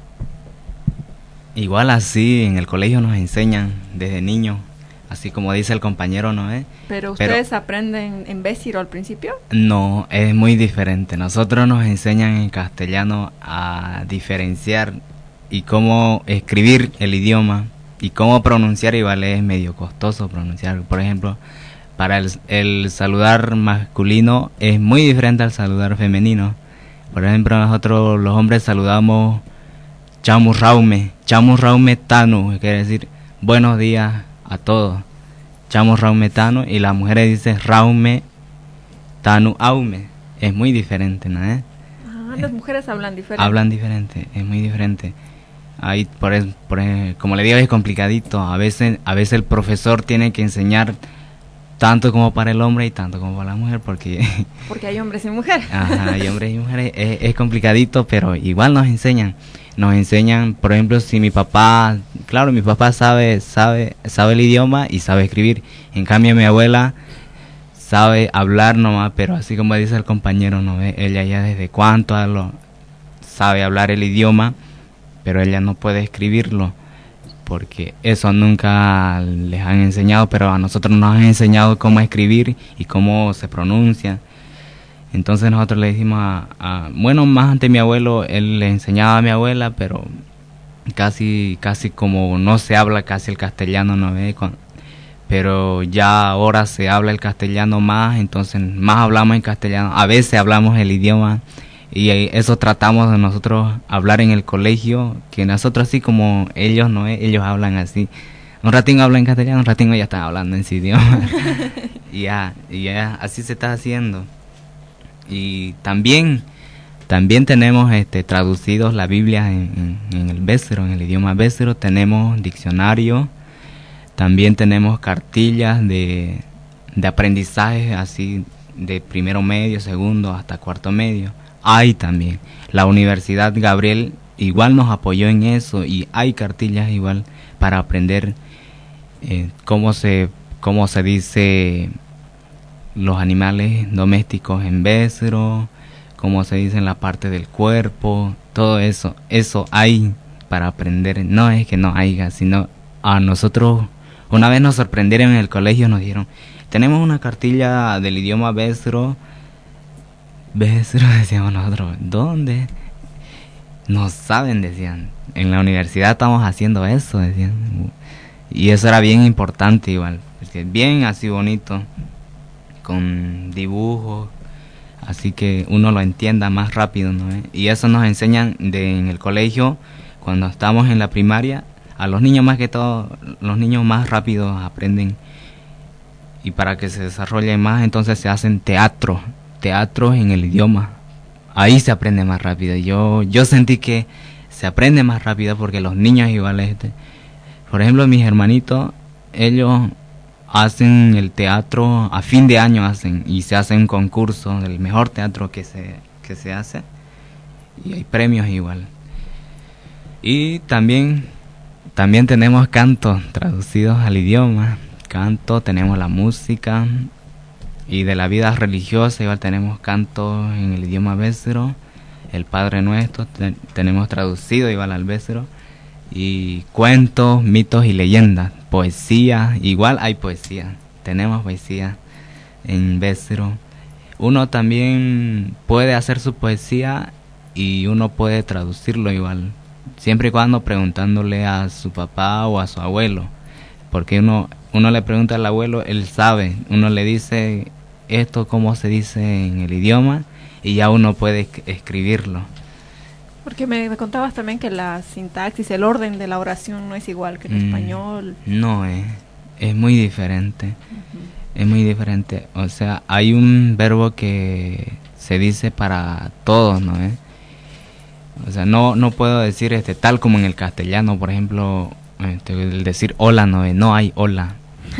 Igual así en el colegio nos enseñan desde niños, así como dice el compañero, ¿no es? ¿Pero ustedes aprenden en Bésiro al principio? No, es muy diferente. Nosotros nos enseñan en castellano a diferenciar y cómo escribir el idioma y cómo pronunciar. Igual es medio costoso pronunciar. Por ejemplo, para el, el saludar masculino es muy diferente al saludar femenino. Por ejemplo, nosotros los hombres saludamos chamus raume, chamus raume tanu, que quiere decir buenos días a todos. Chamus raume tanu, y las mujeres dicen raume tanu aume. Es muy diferente, ¿no es? Ah, las mujeres hablan diferente. Hablan diferente, es muy diferente. Ahí, por, es- por, es- como le digo, es complicadito. A veces, a veces el profesor tiene que enseñar tanto como para el hombre y tanto como para la mujer, porque Porque hay hombres y mujeres. ajá, hay hombres y mujeres, es, es complicadito, pero igual nos enseñan. Nos enseñan, por ejemplo, si mi papá, claro, mi papá sabe, sabe, sabe el idioma y sabe escribir. En cambio, mi abuela sabe hablar nomás, pero así como dice el compañero, ¿no ve? Ella ya desde cuánto a lo, sabe hablar el idioma, pero ella no puede escribirlo, porque eso nunca les han enseñado, pero a nosotros nos han enseñado cómo escribir y cómo se pronuncia. Entonces nosotros le decimos a, a bueno, más ante mi abuelo, él le enseñaba a mi abuela, pero casi casi como no se habla casi el castellano, ¿no ve? Con- pero ya ahora se habla el castellano más, entonces más hablamos en castellano, a veces hablamos el idioma, y eh, eso tratamos de nosotros hablar en el colegio, que nosotros así como ellos, ¿no ve? Ellos hablan así, un ratito hablan en castellano, un ratito ya están hablando en su idioma. y ya, y ya así se está haciendo. Y también también tenemos este traducidos la Biblia en, en, en el bésero, en el idioma bésero. Tenemos diccionario, también tenemos cartillas de, de aprendizaje, así de primero medio, segundo hasta cuarto medio. Hay también la Universidad Gabriel igual nos apoyó en eso, y hay cartillas igual para aprender eh, cómo se cómo se dice los animales domésticos en bésero, como se dice en la parte del cuerpo, todo eso, eso hay para aprender. No es que no haya, sino a nosotros, una vez nos sorprendieron en el colegio, nos dijeron, tenemos una cartilla del idioma bésero, bésero, decíamos nosotros, ¿dónde? No saben, decían, en la universidad estamos haciendo eso, decían, y eso era bien importante igual, porque bien así bonito, con dibujos, así que uno lo entienda más rápido, ¿no? Y eso nos enseñan de, en el colegio, cuando estamos en la primaria, a los niños más que todo, los niños más rápido aprenden, y para que se desarrolle más, entonces se hacen teatro, teatros en el idioma, ahí se aprende más rápido. Yo yo sentí que se aprende más rápido porque los niños igual, este, por ejemplo, mis hermanitos, ellos hacen el teatro a fin de año, hacen y se hace un concurso del mejor teatro que se que se hace, y hay premios igual. Y también también tenemos cantos traducidos al idioma, canto, tenemos la música, y de la vida religiosa igual tenemos cantos en el idioma bésero, el Padre Nuestro te, tenemos traducido igual al bésero, y cuentos, mitos y leyendas, poesía, igual hay poesía, tenemos poesía en bésero. Uno también puede hacer su poesía y uno puede traducirlo igual, siempre y cuando preguntándole a su papá o a su abuelo, porque uno uno le pregunta al abuelo, él sabe, uno le dice esto cómo se dice en el idioma y ya uno puede esc- escribirlo. Porque me, me contabas también que la sintaxis, el orden de la oración no es igual que en Mm, español. No, es, es muy diferente, es muy diferente. O sea, hay un verbo que se dice para todos, ¿no? ¿Eh? O sea, no no puedo decir este tal como en el castellano, por ejemplo, este, el decir hola, no, ¿eh? No hay hola.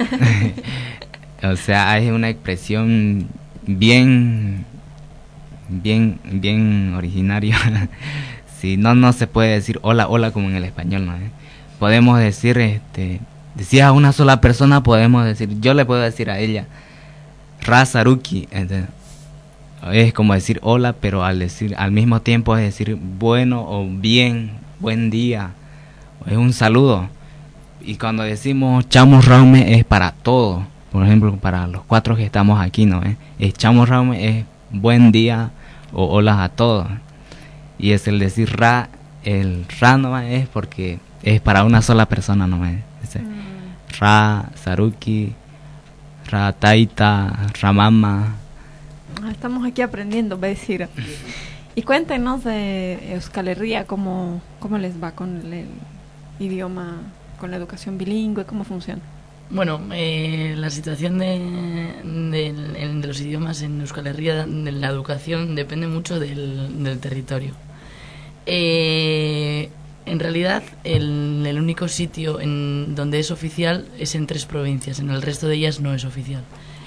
O sea, hay una expresión bien bien bien originaria. Si no no se puede decir hola hola como en el español, ¿no? ¿Eh? Podemos decir este decís a una sola persona, podemos decir, yo le puedo decir a ella, Ra Saruki, ¿entendés? Es como decir hola, pero al decir al mismo tiempo es decir bueno o bien, buen día, es un saludo. Y cuando decimos Chamos Raume es para todos, por ejemplo, para los cuatro que estamos aquí, ¿no? ¿Eh? Es Chamos Raume es buen día o hola a todos. Y es el decir Ra, el Ra no es porque es para una sola persona, no es. Es mm. Ra Saruki, Ra Taita, Ramama. Estamos aquí aprendiendo, va a decir. Y cuéntenos de Euskal Herria, cómo, cómo les va con el, el idioma, con la educación bilingüe, cómo funciona. Bueno, eh, la situación de, de, de los idiomas en Euskal Herria, de la educación, depende mucho del, del territorio. Eh, en realidad, el, el único sitio en donde es oficial es en tres provincias, en el resto de ellas no es oficial.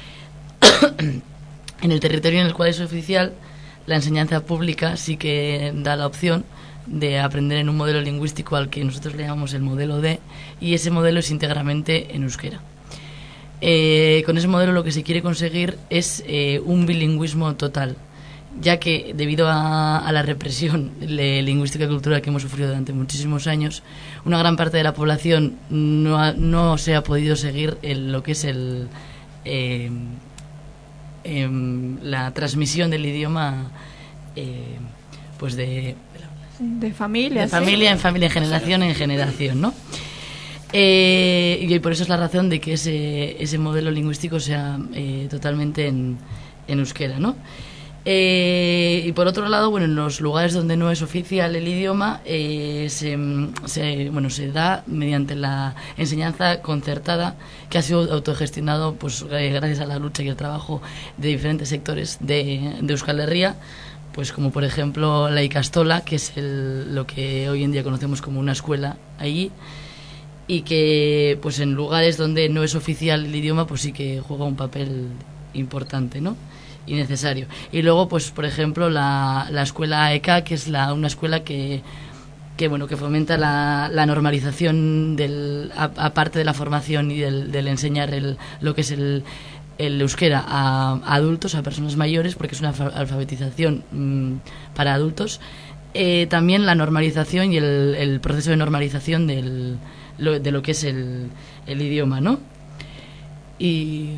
En el territorio en el cual es oficial, la enseñanza pública sí que da la opción de aprender en un modelo lingüístico al que nosotros le llamamos el modelo D, y ese modelo es íntegramente en euskera. Eh, con ese modelo lo que se quiere conseguir es eh, un bilingüismo total, ya que debido a, a la represión lingüística y cultural que hemos sufrido durante muchísimos años, una gran parte de la población no, ha, no se ha podido seguir el, lo que es el... Eh, Eh, la transmisión del idioma eh, pues de de familia de familia ¿sí? en familia, en generación en generación, ¿no? Eh, y por eso es la razón de que ese ese modelo lingüístico sea eh, totalmente en, en euskera, ¿no? Eh, y por otro lado, bueno, en los lugares donde no es oficial el idioma, eh, se, se, bueno, se da mediante la enseñanza concertada que ha sido autogestionado, pues eh, gracias a la lucha y el trabajo de diferentes sectores de, de Euskal Herria, pues como por ejemplo la Ikastola, que es el, lo que hoy en día conocemos como una escuela allí, y que pues en lugares donde no es oficial el idioma, pues sí que juega un papel importante, ¿no? Y necesario. Y luego, pues por ejemplo, la, la escuela A E K, que es la, una escuela que, que bueno, que fomenta la, la normalización del, aparte de la formación y del, del enseñar el, lo que es el, el euskera a, a adultos, a personas mayores, porque es una alfabetización mmm, para adultos. Eh, también la normalización y el, el proceso de normalización del, lo, de lo que es el, el idioma, ¿no? Y...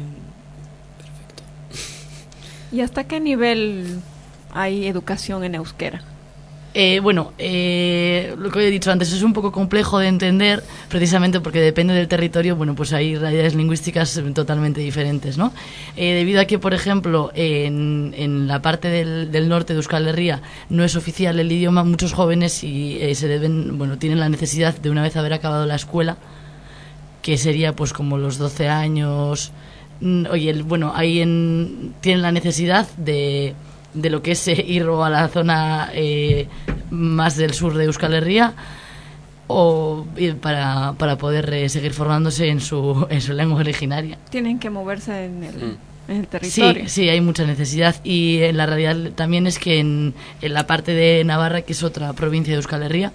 ¿Y hasta qué nivel hay educación en euskera? Eh, bueno, eh, lo que he dicho antes es un poco complejo de entender, precisamente porque depende del territorio. Bueno, pues hay realidades lingüísticas totalmente diferentes, ¿no? Eh, debido a que, por ejemplo, en, en la parte del, del norte de Euskal Herria no es oficial el idioma, muchos jóvenes y eh, se deben, bueno, tienen la necesidad de, una vez haber acabado la escuela, que sería pues como los doce años. Oye, el, bueno, ahí en, tienen la necesidad de, de lo que es eh, ir a la zona eh, más del sur de Euskal Herria, o para, para poder eh, seguir formándose en su, en su lengua originaria. Tienen que moverse en el, mm. en el territorio. Sí, sí, hay mucha necesidad, y eh, la realidad también es que en, en la parte de Navarra, que es otra provincia de Euskal Herria,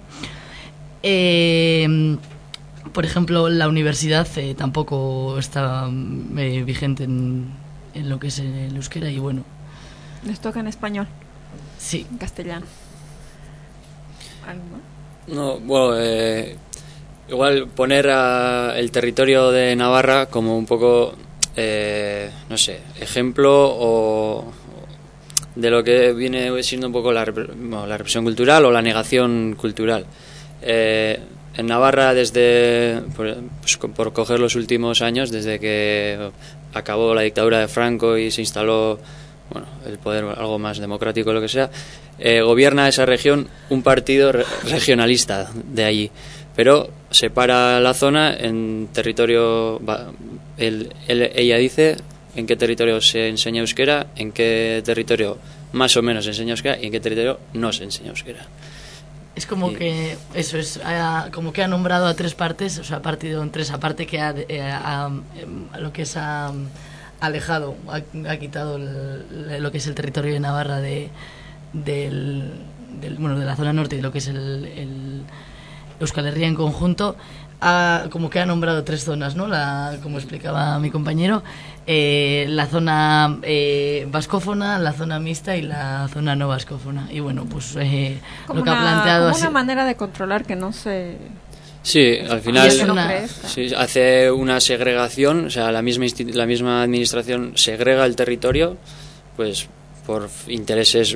eh, por ejemplo, la universidad eh, tampoco está eh, vigente en, en lo que es el euskera, y bueno. ¿Les toca en español? Sí. En castellano. ¿Algo más? No, bueno, eh, igual poner a el territorio de Navarra como un poco, eh, no sé, ejemplo o de lo que viene siendo un poco la, bueno, la represión cultural o la negación cultural. Eh, En Navarra, desde pues, por coger los últimos años, desde que acabó la dictadura de Franco y se instaló, bueno, el poder algo más democrático, lo que sea, eh, gobierna esa región un partido re- regionalista de allí, pero separa la zona en territorio. El, el, ella dice en qué territorio se enseña euskera, en qué territorio más o menos se enseña euskera y en qué territorio no se enseña euskera. Es como que eso es ha, como que ha nombrado a tres partes, o sea, ha partido en tres, aparte que ha, eh, ha, ha lo que es ha alejado, ha, ha quitado el, lo que es el territorio de Navarra de del, del bueno de la zona norte, de lo que es el, el Euskal Herria en conjunto, ha, como que ha nombrado tres zonas, ¿no? La, como explicaba mi compañero, eh, la zona eh, vascófona, la zona mixta y la zona no vascófona. Y bueno, pues eh, lo que una, ha planteado... Como así, una manera de controlar que no se... Sí, al final una... sí, hace una segregación, o sea, la misma, la misma administración segrega el territorio, pues por intereses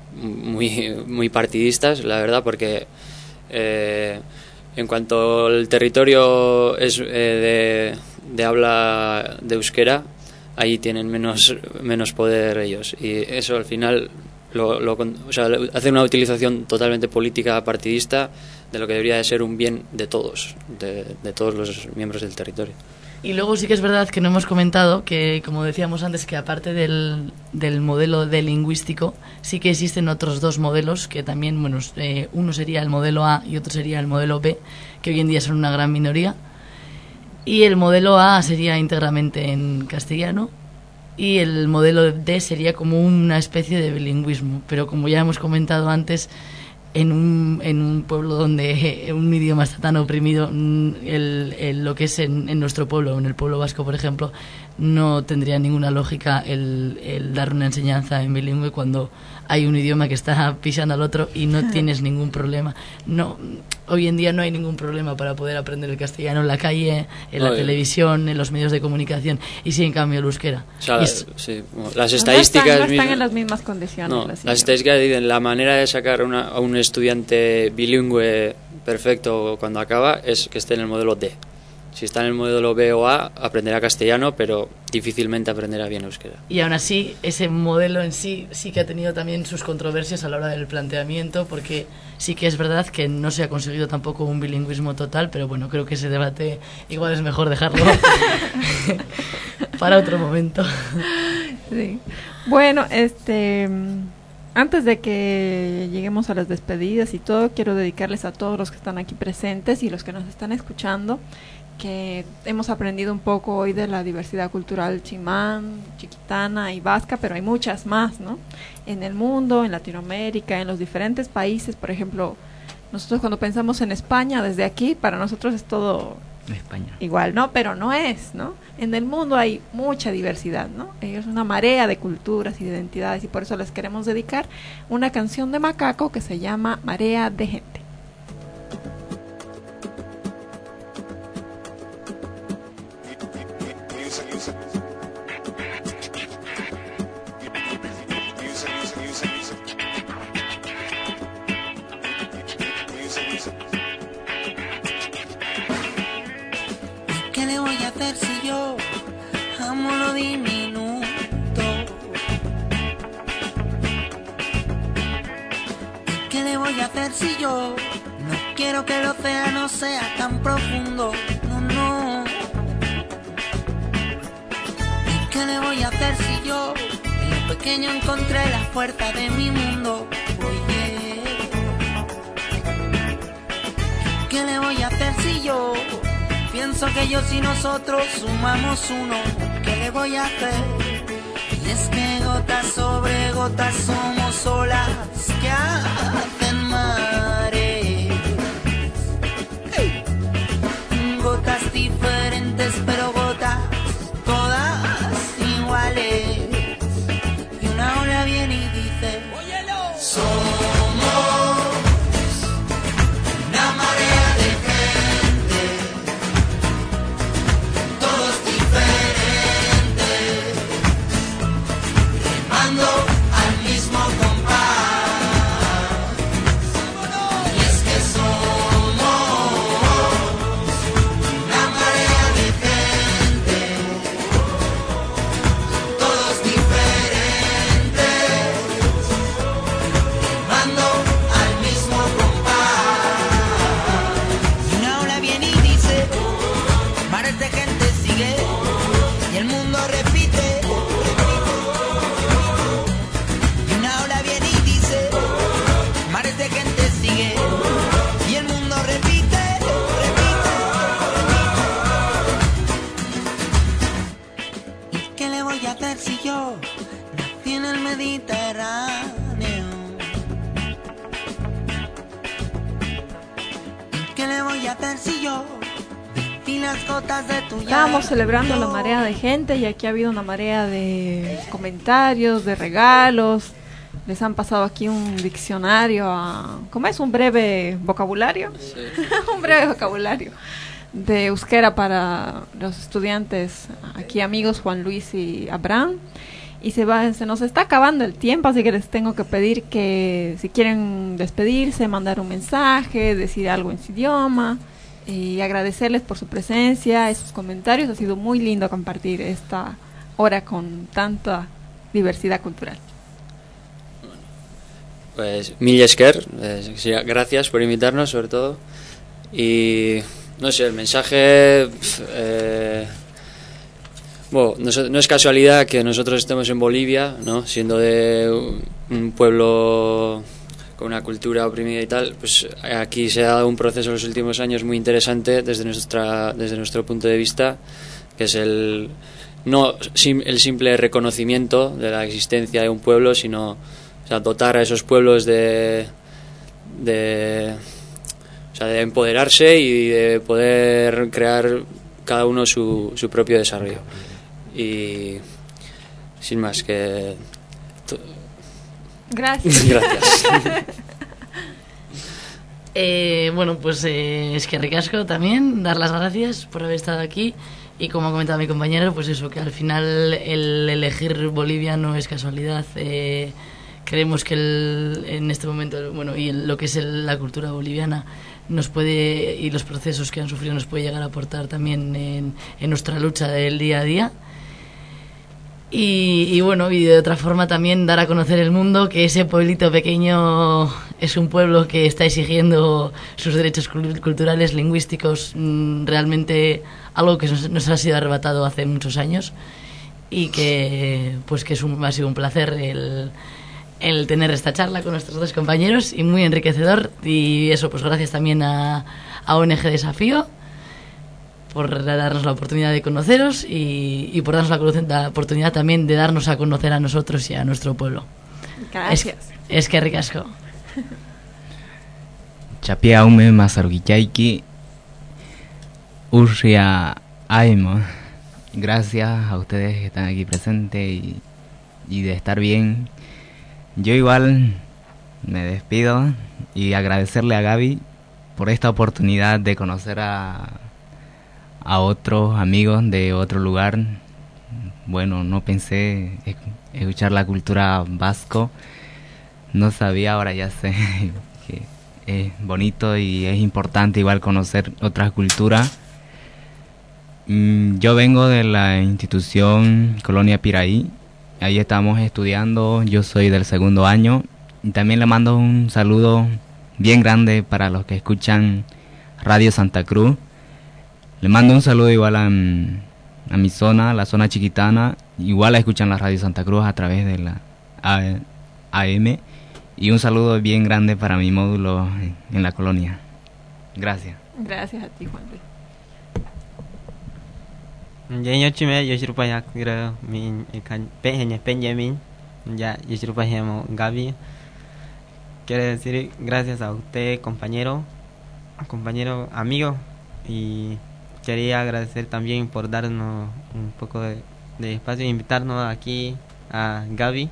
muy, muy partidistas, la verdad, porque eh, en cuanto el territorio es eh, de, de habla de euskera, ahí tienen menos, menos poder ellos, y eso al final lo, lo, o sea, hace una utilización totalmente política partidista de lo que debería de ser un bien de todos, de, de todos los miembros del territorio. Y luego sí que es verdad que no hemos comentado que, como decíamos antes, que aparte del, del modelo de lingüístico, sí que existen otros dos modelos que también, bueno, eh, uno sería el modelo A y otro sería el modelo B, que hoy en día son una gran minoría. Y el modelo A sería íntegramente en castellano y el modelo D sería como una especie de bilingüismo. Pero como ya hemos comentado antes, en un, en un pueblo donde un idioma está tan oprimido, el, el, lo que es en, en nuestro pueblo, en el pueblo vasco, por ejemplo, no tendría ninguna lógica el, el dar una enseñanza en bilingüe cuando hay un idioma que está pisando al otro y no tienes ningún problema. No, hoy en día no hay ningún problema para poder aprender el castellano en la calle, en la no, televisión, en los medios de comunicación, y sí, en cambio, el euskera. O sea, es, sí, las estadísticas... No están, no están mismas, en las mismas condiciones. no, las, las estadísticas dicen la manera de sacar una, a un estudiante bilingüe perfecto cuando acaba es que esté en el modelo D. Si está en el modelo B o A, aprenderá castellano, pero difícilmente aprenderá bien euskera. Y aún así, ese modelo en sí sí que ha tenido también sus controversias a la hora del planteamiento, porque sí que es verdad que no se ha conseguido tampoco un bilingüismo total, pero bueno, creo que ese debate igual es mejor dejarlo para otro momento. Sí. Bueno, este... antes de que lleguemos a las despedidas y todo, quiero dedicarles a todos los que están aquí presentes y los que nos están escuchando, que hemos aprendido un poco hoy de la diversidad cultural chimán, chiquitana y vasca, pero hay muchas más, ¿no? En el mundo, en Latinoamérica, en los diferentes países. Por ejemplo, nosotros cuando pensamos en España, desde aquí, para nosotros es todo España igual, ¿no? Pero no es, ¿no? En el mundo hay mucha diversidad, ¿no? Es una marea de culturas y de identidades, y por eso les queremos dedicar una canción de Macaco que se llama Marea de Gente. ¿Qué le voy a hacer si yo amo lo diminuto? ¿Y qué le voy a hacer si yo no quiero que el océano sea tan profundo? No, no. ¿Y qué le voy a hacer si yo en lo pequeño encontré la fuerza de mi mundo? Oye, ¿y qué le voy a hacer si yo pienso que ellos y nosotros sumamos uno? ¿Qué le voy a hacer? Y es que gotas sobre gotas somos olas que hacen mares. Hey. Gotas diferentes pero gotas todas iguales. Y una ola viene y dice: óyelo. Somos una marea de gente, todos diferentes, remando al mismo compás. Y es que somos una marea de gente, todos diferentes, remando al mismo compás. Y una ola viene y dice: mares de gente sigue, y el mundo repite. Y una ola viene y dice: mares de gente sigue, y el mundo repite, repite, repite. ¿Y qué le voy a hacer si yo nací en el Mediterráneo? ¿Y qué ¿qué le voy a hacer si yo vi las gotas de tu Estábamos celebrando la marea de gente y aquí ha habido una marea de comentarios, de regalos. Les han pasado aquí un diccionario, a, ¿cómo es? Un breve vocabulario. Sí. Un breve vocabulario de euskera para los estudiantes, aquí amigos Juan Luis y Abraham. Y se va, se nos está acabando el tiempo, así que les tengo que pedir que si quieren despedirse, mandar un mensaje, decir algo en su idioma y agradecerles por su presencia, esos comentarios. Ha sido muy lindo compartir esta hora con tanta diversidad cultural. Pues mil esker, eh, sí, gracias por invitarnos sobre todo. Y no sé, el mensaje... Eh, bueno, no, no es casualidad que nosotros estemos en Bolivia, ¿no? Siendo de un pueblo con una cultura oprimida y tal, pues aquí se ha dado un proceso en los últimos años muy interesante desde nuestra desde nuestro punto de vista, que es el no sim, el simple reconocimiento de la existencia de un pueblo, sino, o sea, dotar a esos pueblos de de o sea, de empoderarse y de poder crear cada uno su, su propio desarrollo. Y sin más que... Gracias. Gracias. eh, bueno, pues eh, es que ricasco también, dar las gracias por haber estado aquí. Y como ha comentado mi compañero, pues eso, que al final el elegir Bolivia no es casualidad. Eh, creemos que el, en este momento, bueno, y el, lo que es el, la cultura boliviana nos puede, y los procesos que han sufrido nos puede llegar a aportar también en, en nuestra lucha del día a día. Y, y bueno, y de otra forma también dar a conocer el mundo que ese pueblito pequeño es un pueblo que está exigiendo sus derechos culturales, lingüísticos, mmm, realmente algo que nos, nos ha sido arrebatado hace muchos años, y que pues que es un, ha sido un placer el, el tener esta charla con nuestros dos compañeros y muy enriquecedor. Y eso, pues gracias también a, a O N G Desafío por darnos la oportunidad de conoceros y, y por darnos la, la oportunidad también de darnos a conocer a nosotros y a nuestro pueblo. Gracias. Es, es que ricasco. Chapiaume Mazarguichaiki Urria Aimo. Gracias a ustedes que están aquí presentes y, y de estar bien. Yo igual me despido y agradecerle a Gaby por esta oportunidad de conocer a a otros amigos de otro lugar. Bueno, no pensé escuchar la cultura vasco, no sabía, ahora ya sé que es bonito y es importante igual conocer otras culturas. Yo vengo de la institución Colonia Piraí, ahí estamos estudiando, yo soy del segundo año, y también le mando un saludo bien grande para los que escuchan Radio Santa Cruz. Le mando un saludo igual a, a mi zona, la zona chiquitana. Igual la escuchan la Radio Santa Cruz a través de la A M. Y un saludo bien grande para mi módulo en, en la colonia. Gracias. Gracias a ti, Juan Luis. Yo chime, yo quiero para que mi pequeña Benjamin, ya yo quiero para Gaby. Quiero decir gracias a usted, compañero, compañero, amigo, y quería agradecer también por darnos un poco de, de espacio e invitarnos aquí a Gaby.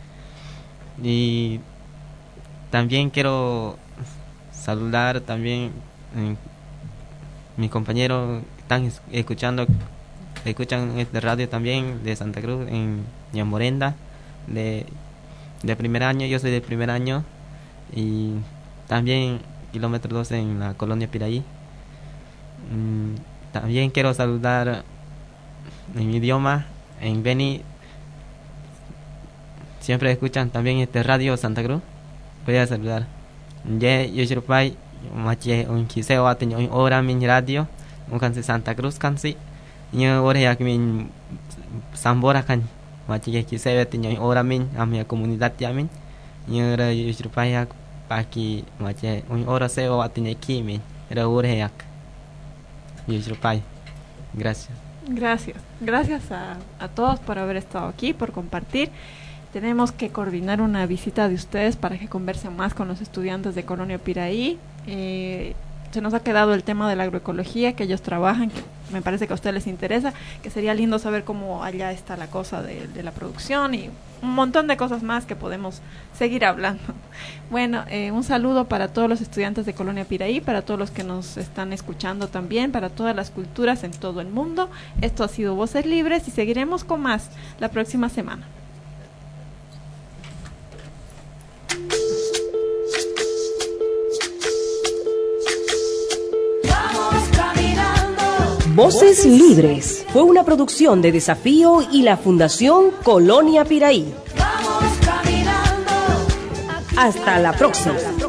Y también quiero saludar también eh, mis compañeros que están escuchando, escuchan este radio también de Santa Cruz en Ñamorenda, de, de primer año. Yo soy de primer año, y también kilómetro dos en la colonia Piraí. Mm, también quiero saludar en mi idioma, en Beni. Siempre escuchan también este radio Santa Cruz. Voy a saludar. Ye yo quiero pai mache un kiseo atenyo un hora min radio un kansi Santa Cruz kansi yo ora yak min sambora kan mache kiseo atenyo un hora min a mi comunidad yamin yo era yo quiero pai yak paki mache un hora seo atenyo ki min era ora yak yo quiero pai. Gracias. Gracias. Gracias a, a todos por haber estado aquí, por compartir. Tenemos que coordinar una visita de ustedes para que conversen más con los estudiantes de Colonia Piraí. Eh, se nos ha quedado el tema de la agroecología que ellos trabajan, que me parece que a ustedes les interesa, que sería lindo saber cómo allá está la cosa de, de la producción y un montón de cosas más que podemos seguir hablando. Bueno, eh, un saludo para todos los estudiantes de Colonia Piraí, para todos los que nos están escuchando también, para todas las culturas en todo el mundo. Esto ha sido Voces Libres y seguiremos con más la próxima semana. Voces Libres fue una producción de Desafío y la Fundación Colonia Piraí. Hasta la próxima.